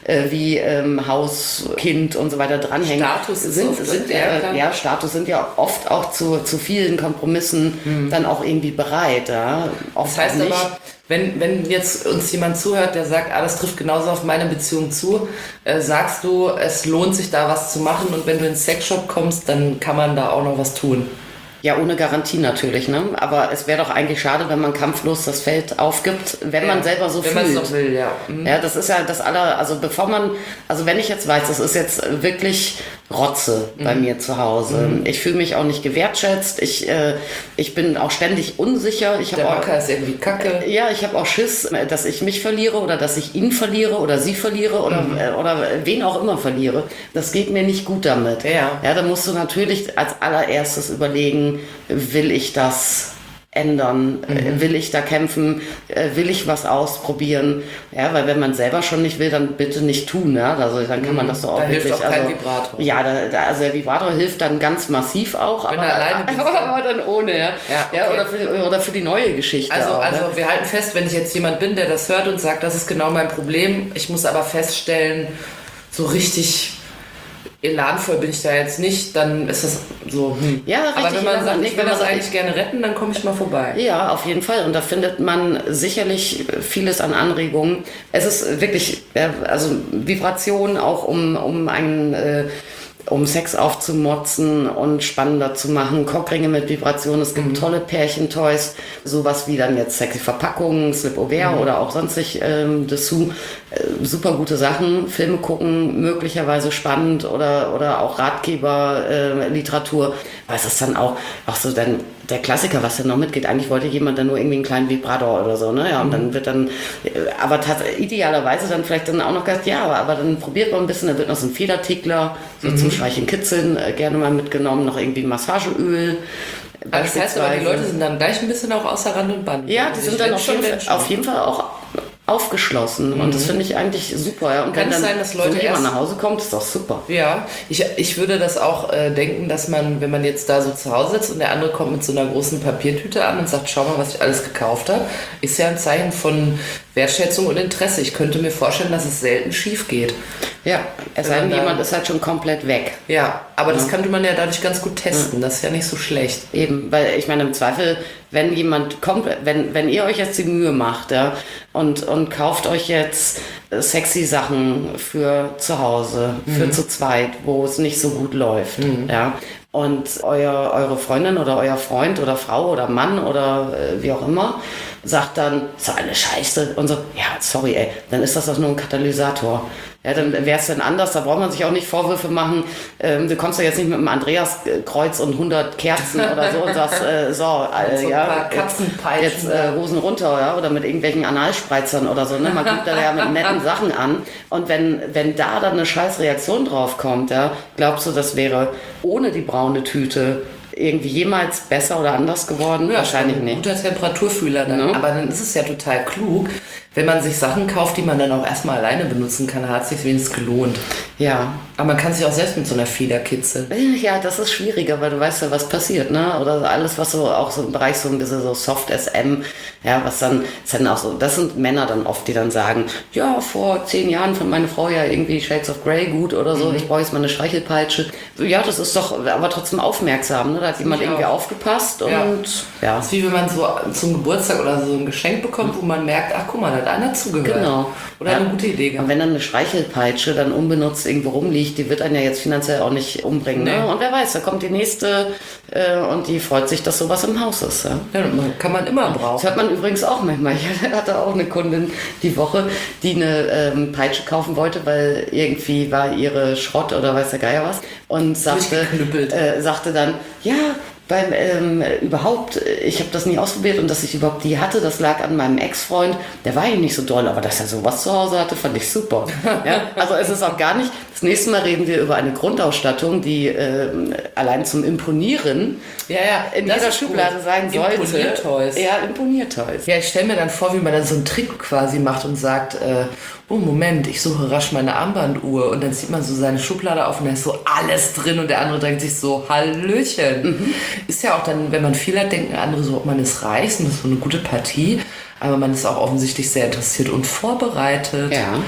äh, wie ähm, Haus, Kind und so weiter dranhängen. Status ist sind, oft, sind ja, äh, ja, Status sind ja oft auch zu, zu vielen Kompromissen hm. dann auch irgendwie bereit. Ja? Oft das heißt nicht. aber, wenn, wenn jetzt uns jemand zuhört, der sagt, ah, das trifft genauso auf meine Beziehung zu, äh, sagst du, es lohnt sich da was zu machen und wenn du ins Sexshop kommst, dann kann man da auch noch was tun. Ja, ohne Garantie natürlich, ne? Aber es wäre doch eigentlich schade, wenn man kampflos das Feld aufgibt, wenn ja, man selber so wenn fühlt. Wenn man es doch will, ja. Mhm. Ja, das ist ja das aller, also bevor man, also wenn ich jetzt weiß, das ist jetzt wirklich Rotze mhm. bei mir zu Hause. Mhm. Ich fühle mich auch nicht gewertschätzt. Ich, äh, ich bin auch ständig unsicher. Ich Der auch, Macker ist irgendwie kacke. Äh, ja, ich habe auch Schiss, dass ich mich verliere oder dass ich ihn verliere oder sie verliere oder, mhm. äh, oder wen auch immer verliere. Das geht mir nicht gut damit. Ja. Ja, da musst du natürlich als allererstes überlegen, will ich das ändern, mhm. will ich da kämpfen, will ich was ausprobieren, ja, weil wenn man selber schon nicht will, dann bitte nicht tun, ja, also dann kann man das so auch da wirklich, hilft auch kein also, Vibrator. Ja, da, da, also der Vibrator hilft dann ganz massiv auch, wenn aber, er alleine bist, aber, aber dann ohne, ja, ja, okay. ja oder, für, oder für die neue Geschichte also, auch, also ne? wir halten fest, wenn ich jetzt jemand bin, der das hört und sagt, das ist genau mein Problem, ich muss aber feststellen, so richtig elanvoll bin ich da jetzt nicht, dann ist das so, hm. Ja, richtig, aber wenn man sagt, nicht, ich will wenn man das eigentlich gerne retten, dann komme ich mal vorbei. Ja, auf jeden Fall. Und da findet man sicherlich vieles an Anregungen. Es ist wirklich, also Vibration auch um, um einen... Äh, um Sex aufzumotzen und spannender zu machen. Cockringe mit Vibration, es gibt mhm. tolle Pärchentoys, sowas wie dann jetzt sexy Verpackungen, Slip-Over mhm. oder auch sonstig ähm, Dessous. Äh, super gute Sachen, Filme gucken, möglicherweise spannend oder, oder auch Ratgeber, äh, Literatur. Was ist dann auch, auch so dann der Klassiker, was da noch mitgeht. Eigentlich wollte jemand dann nur irgendwie einen kleinen Vibrator oder so, ne? Ja, und mhm. dann wird dann, aber tatsächlich idealerweise dann vielleicht dann auch noch gesagt, ja, aber, aber dann probiert man ein bisschen, da wird noch so ein Federtickler, so mhm. zum Streicheln, Kitzeln, äh, gerne mal mitgenommen, noch irgendwie Massageöl. Aber das heißt aber, die Leute sind dann gleich ein bisschen auch außer Rand und Band. Ja, die sind dann auf jeden, Fall, auf jeden Fall auch aufgeschlossen mhm. und das finde ich eigentlich super. Ja. Und kann wenn dann es sein, dass Leute so jemand erst nach Hause kommt, ist doch super. Ja, ich, ich würde das auch äh, denken, dass man, wenn man jetzt da so zu Hause sitzt und der andere kommt mit so einer großen Papiertüte an und sagt, schau mal, was ich alles gekauft habe, ist ja ein Zeichen von Wertschätzung und Interesse. Ich könnte mir vorstellen, dass es selten schief geht. Ja, es sei denn, jemand ist halt schon komplett weg. Ja, aber ja. das könnte man ja dadurch ganz gut testen. Ja. Das ist ja nicht so schlecht. Eben, weil ich meine, im Zweifel, wenn jemand kommt, wenn, wenn ihr euch jetzt die Mühe macht, ja, und, und kauft euch jetzt sexy Sachen für zu Hause, mhm. für zu zweit, wo es nicht so gut läuft, mhm. ja, und euer, eure Freundin oder euer Freund oder Frau oder Mann oder äh, wie auch immer sagt dann, ist doch eine Scheiße und so, ja, sorry, ey, dann ist das doch nur ein Katalysator. Ja, dann wäre es dann anders, da braucht man sich auch nicht Vorwürfe machen. Ähm, du kommst ja jetzt nicht mit einem Andreaskreuz und hundert Kerzen oder so und sagst, äh, so, äh, so ja, Katzenpeitschen, jetzt äh, Hosen runter, ja, oder mit irgendwelchen Analspreizern oder so. Ne? Man gibt da ja mit netten Sachen an. Und wenn, wenn da dann eine scheiß Reaktion drauf kommt, ja, glaubst du, das wäre ohne die braune Tüte irgendwie jemals besser oder anders geworden? Ja, wahrscheinlich ein nicht. Guter Temperaturfühler dann. No. Aber dann ist es ja total klug, wenn man sich Sachen kauft, die man dann auch erstmal alleine benutzen kann, hat es sich wenigstens gelohnt. Ja. Aber man kann sich auch selbst mit so einer Feder kitzeln. Ja, das ist schwieriger, weil du weißt ja, was passiert, ne? Oder alles, was so auch so im Bereich so ein bisschen so Soft S M, ja, was dann, ist dann auch so, das sind Männer dann oft, die dann sagen, ja, vor zehn Jahren fand meine Frau ja irgendwie Shades of Grey gut oder so, mhm. ich brauche jetzt mal eine Streichelpeitsche. Ja, das ist doch aber trotzdem aufmerksam, ne? Da hat jemand irgendwie aufgepasst und ja. ja. Das ist wie wenn man so zum Geburtstag oder so ein Geschenk bekommt, wo man merkt, ach guck mal, da hat einer zugehört. Genau. Oder ja. eine gute Idee gehabt. Und wenn dann eine Streichelpeitsche dann unbenutzt irgendwo rumliegt, die wird einen ja jetzt finanziell auch nicht umbringen. Nee. Ne? Und wer weiß, da kommt die nächste äh, und die freut sich, dass sowas im Haus ist. Ja, ja kann man immer brauchen. Das hört man übrigens auch manchmal. Ich hatte auch eine Kundin die Woche, die eine ähm, Peitsche kaufen wollte, weil irgendwie war ihre Schrott oder weiß der Geier was. Und sagte, äh, sagte dann, ja, beim ähm, überhaupt, ich habe das nie ausprobiert und dass ich überhaupt die hatte, das lag an meinem Ex-Freund, der war ihm nicht so doll, aber dass er sowas zu Hause hatte, fand ich super. Ja? Also es ist auch gar nicht, das nächste Mal reden wir über eine Grundausstattung, die äh, allein zum Imponieren ja, ja, in jeder Schublade gut. sein sollte. Imponiertoys. Ja, Imponiertoys. Ja, ich stelle mir dann vor, wie man dann so einen Trick quasi macht und sagt, äh, oh Moment, ich suche rasch meine Armbanduhr und dann zieht man so seine Schublade auf und da ist so alles drin und der andere denkt sich so, Hallöchen. Mhm. Ist ja auch dann, wenn man viel hat, denken andere so, man ist reich und das ist so eine gute Partie, aber man ist auch offensichtlich sehr interessiert und vorbereitet. Ja.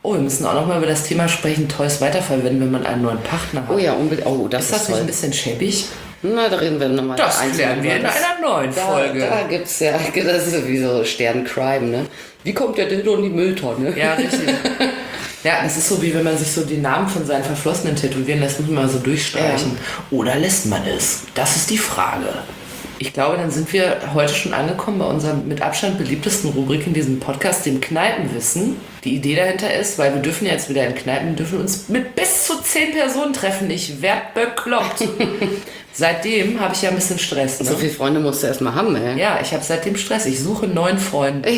Oh, wir müssen auch noch mal über das Thema sprechen, Toys weiterverwenden, wenn man einen neuen Partner hat. Oh ja, unbedingt. Oh, das ist ist das nicht toll. ein bisschen schäbig? Na, da reden wir nochmal. Das klären wir in das, einer neuen da, Folge. Da gibt's ja, das ist wie so Sterncrime, ne? Wie kommt der Dildo in die Mülltonne? Ja, richtig. Ja, das ist so, wie wenn man sich so die Namen von seinen Verflossenen tätowieren lässt, muss man mal so durchstreichen. Ja. Oder lässt man es? Das ist die Frage. Ich glaube, dann sind wir heute schon angekommen bei unserer mit Abstand beliebtesten Rubrik in diesem Podcast, dem Kneipenwissen. Die Idee dahinter ist, weil wir dürfen ja jetzt wieder in Kneipen, dürfen uns mit bis zu zehn Personen treffen. Ich werd bekloppt. Seitdem habe ich ja ein bisschen Stress. Ne? So viele Freunde musst du erstmal haben, ey. Ja, ich habe seitdem Stress. Ich suche neun Freunde.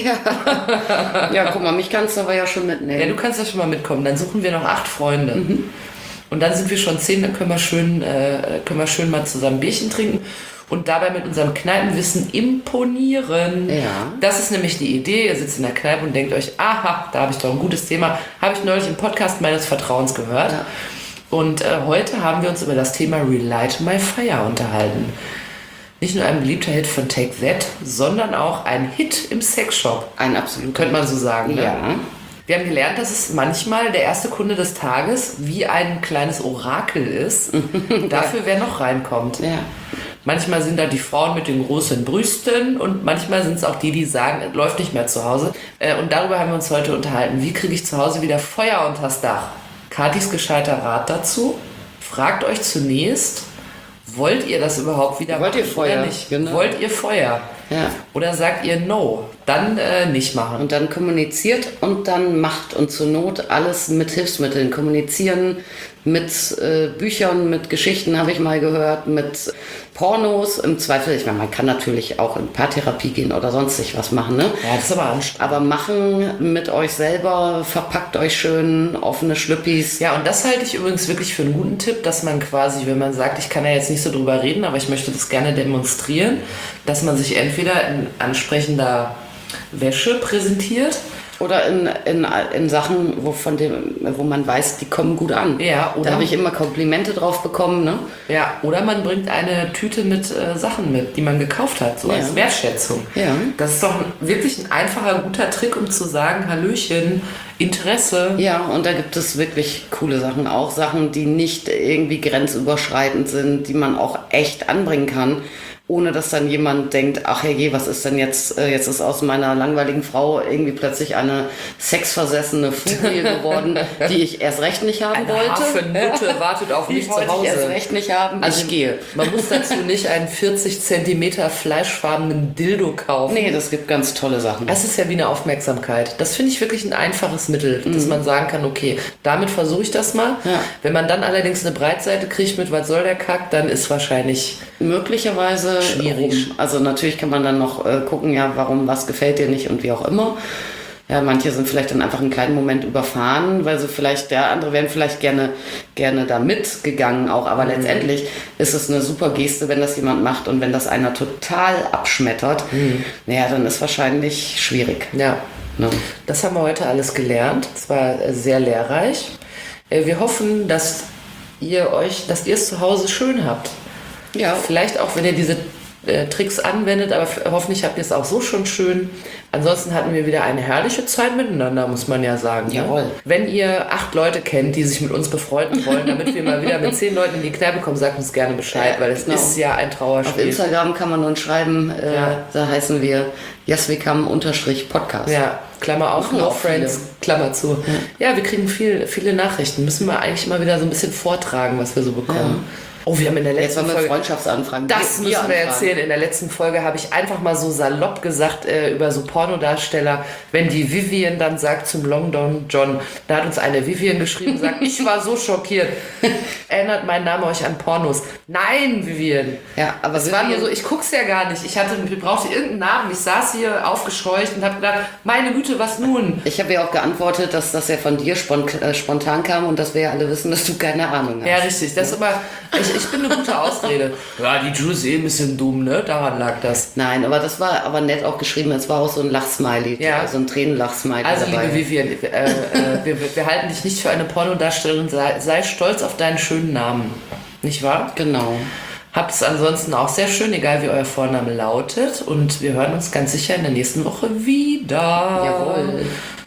Ja. Ja, guck mal, mich kannst du aber ja schon mitnehmen. Ja, du kannst ja schon mal mitkommen. Dann suchen wir noch acht Freunde. Mhm. Und dann sind wir schon zehn, dann können wir schön, äh, können wir schön mal zusammen Bierchen trinken und dabei mit unserem Kneipenwissen imponieren. Ja. Das ist nämlich die Idee. Ihr sitzt in der Kneipe und denkt euch, aha, da habe ich doch ein gutes Thema. Habe ich neulich im Podcast meines Vertrauens gehört. Ja. Und äh, heute haben wir uns über das Thema Relight My Fire unterhalten. Nicht nur ein beliebter Hit von Take That, sondern auch ein Hit im Sexshop. Ein absolut. Könnte man so sagen, ne? Ja. Wir haben gelernt, dass es manchmal der erste Kunde des Tages wie ein kleines Orakel ist. Dafür, wer noch reinkommt. Ja. Manchmal sind da die Frauen mit den großen Brüsten und manchmal sind es auch die, die sagen, es läuft nicht mehr zu Hause. Und darüber haben wir uns heute unterhalten. Wie kriege ich zu Hause wieder Feuer unters Dach? Kathis gescheiter Rat dazu. Fragt euch zunächst, wollt ihr das überhaupt wieder wollt machen? Ihr Feuer? Oder nicht? Genau. Wollt ihr Feuer? Ja. Oder sagt ihr no? Dann äh, nicht machen. Und dann kommuniziert und dann macht und zur Not alles mit Hilfsmitteln. Kommunizieren mit äh, Büchern, mit Geschichten, habe ich mal gehört, mit Pornos im Zweifel. Ich meine, man kann natürlich auch in Paartherapie gehen oder sonstig was machen, ne? Ja, das ist aber anstrengend. Aber machen mit euch selber, verpackt euch schön, offene Schlüppis. Ja, und das halte ich übrigens wirklich für einen guten Tipp, dass man quasi, wenn man sagt, ich kann ja jetzt nicht so drüber reden, aber ich möchte das gerne demonstrieren, dass man sich entweder in ansprechender Wäsche präsentiert. Oder in, in, in Sachen, wo, von dem, wo man weiß, die kommen gut an. Ja, oder da habe ich immer Komplimente drauf bekommen, ne? Ja, oder man bringt eine Tüte mit äh, Sachen mit, die man gekauft hat, so ja. als Wertschätzung. Ja. Das ist doch ein, wirklich ein einfacher, guter Trick, um zu sagen, Hallöchen, Interesse. Ja, und da gibt es wirklich coole Sachen, auch Sachen, die nicht irgendwie grenzüberschreitend sind, die man auch echt anbringen kann. Ohne dass dann jemand denkt, ach herrje, was ist denn jetzt, äh, jetzt ist aus meiner langweiligen Frau irgendwie plötzlich eine sexversessene Furie geworden, die ich erst recht nicht haben eine wollte. Hafenmutte wartet auf mich zu Hause. Ich erst recht nicht haben, also ich gehe. Man muss dazu nicht einen vierzig Zentimeter fleischfarbenen Dildo kaufen. Nee, das gibt ganz tolle Sachen. Das ist ja wie eine Aufmerksamkeit. Das finde ich wirklich ein einfaches Mittel, dass mhm. man sagen kann, okay, damit versuche ich das mal. Ja. Wenn man dann allerdings eine Breitseite kriegt mit, was soll der Kack, dann ist wahrscheinlich möglicherweise schwierig. Rum. Also natürlich kann man dann noch äh, gucken, ja, warum, was gefällt dir nicht und wie auch immer. Ja, manche sind vielleicht dann einfach einen kleinen Moment überfahren, weil sie vielleicht, der andere wären vielleicht gerne, gerne da mitgegangen auch, aber mhm. letztendlich ist es eine super Geste, wenn das jemand macht und wenn das einer total abschmettert, mhm. naja, dann ist wahrscheinlich schwierig. Ja, ne? Das haben wir heute alles gelernt. Es war sehr lehrreich. Wir hoffen, dass ihr euch, dass ihr es zu Hause schön habt. Ja. Vielleicht auch, wenn ihr diese äh, Tricks anwendet, aber f- hoffentlich habt ihr es auch so schon schön. Ansonsten hatten wir wieder eine herrliche Zeit miteinander, muss man ja sagen. Jawohl. Ne? Wenn ihr acht Leute kennt, die sich mit uns befreunden wollen, damit wir mal wieder mit zehn Leuten in die Kneipe kommen, sagt uns gerne Bescheid, ja, weil es genau. ist ja ein Trauerspiel. Auf Instagram kann man uns schreiben, äh, ja. da heißen wir jaswecome-podcast. Ja, Klammer auf, no friends, viele. Klammer zu. Ja. ja, wir kriegen viel, viele Nachrichten. Müssen wir eigentlich mal wieder so ein bisschen vortragen, was wir so bekommen. Ja. Oh, wir haben in der letzten Jetzt Folge Freundschaftsanfragen. Das müssen wir anfragen. erzählen. In der letzten Folge habe ich einfach mal so salopp gesagt äh, über so Pornodarsteller, wenn die Vivian dann sagt zum Long Don John, da hat uns eine Vivian geschrieben und sagt, ich war so schockiert. Erinnert mein Name euch an Pornos? Nein, Vivian. Ja, aber es war nur so, ich guck's ja gar nicht. Ich hatte, ich brauchte irgendeinen Namen. Ich saß hier aufgescheucht und habe gedacht, meine Güte, was nun? Ich habe ja auch geantwortet, dass das ja von dir spont- äh, spontan kam und dass wir ja alle wissen, dass du keine Ahnung hast. Ja, richtig. Das ist immer, ich, ich bin eine gute Ausrede. Ja, die Juice ist eh ein bisschen dumm, ne? Daran lag das. Nein, aber das war aber nett auch geschrieben. Es war auch so ein Lachsmiley, ja. so ein Tränenlachsmiley Also dabei. liebe Vivian, äh, äh, wir, wir halten dich nicht für eine Pornodarstellerin. Sei, sei stolz auf deinen schönen Namen. Nicht wahr? Genau. Habt es ansonsten auch sehr schön, egal wie euer Vorname lautet. Und wir hören uns ganz sicher in der nächsten Woche wieder. Jawohl.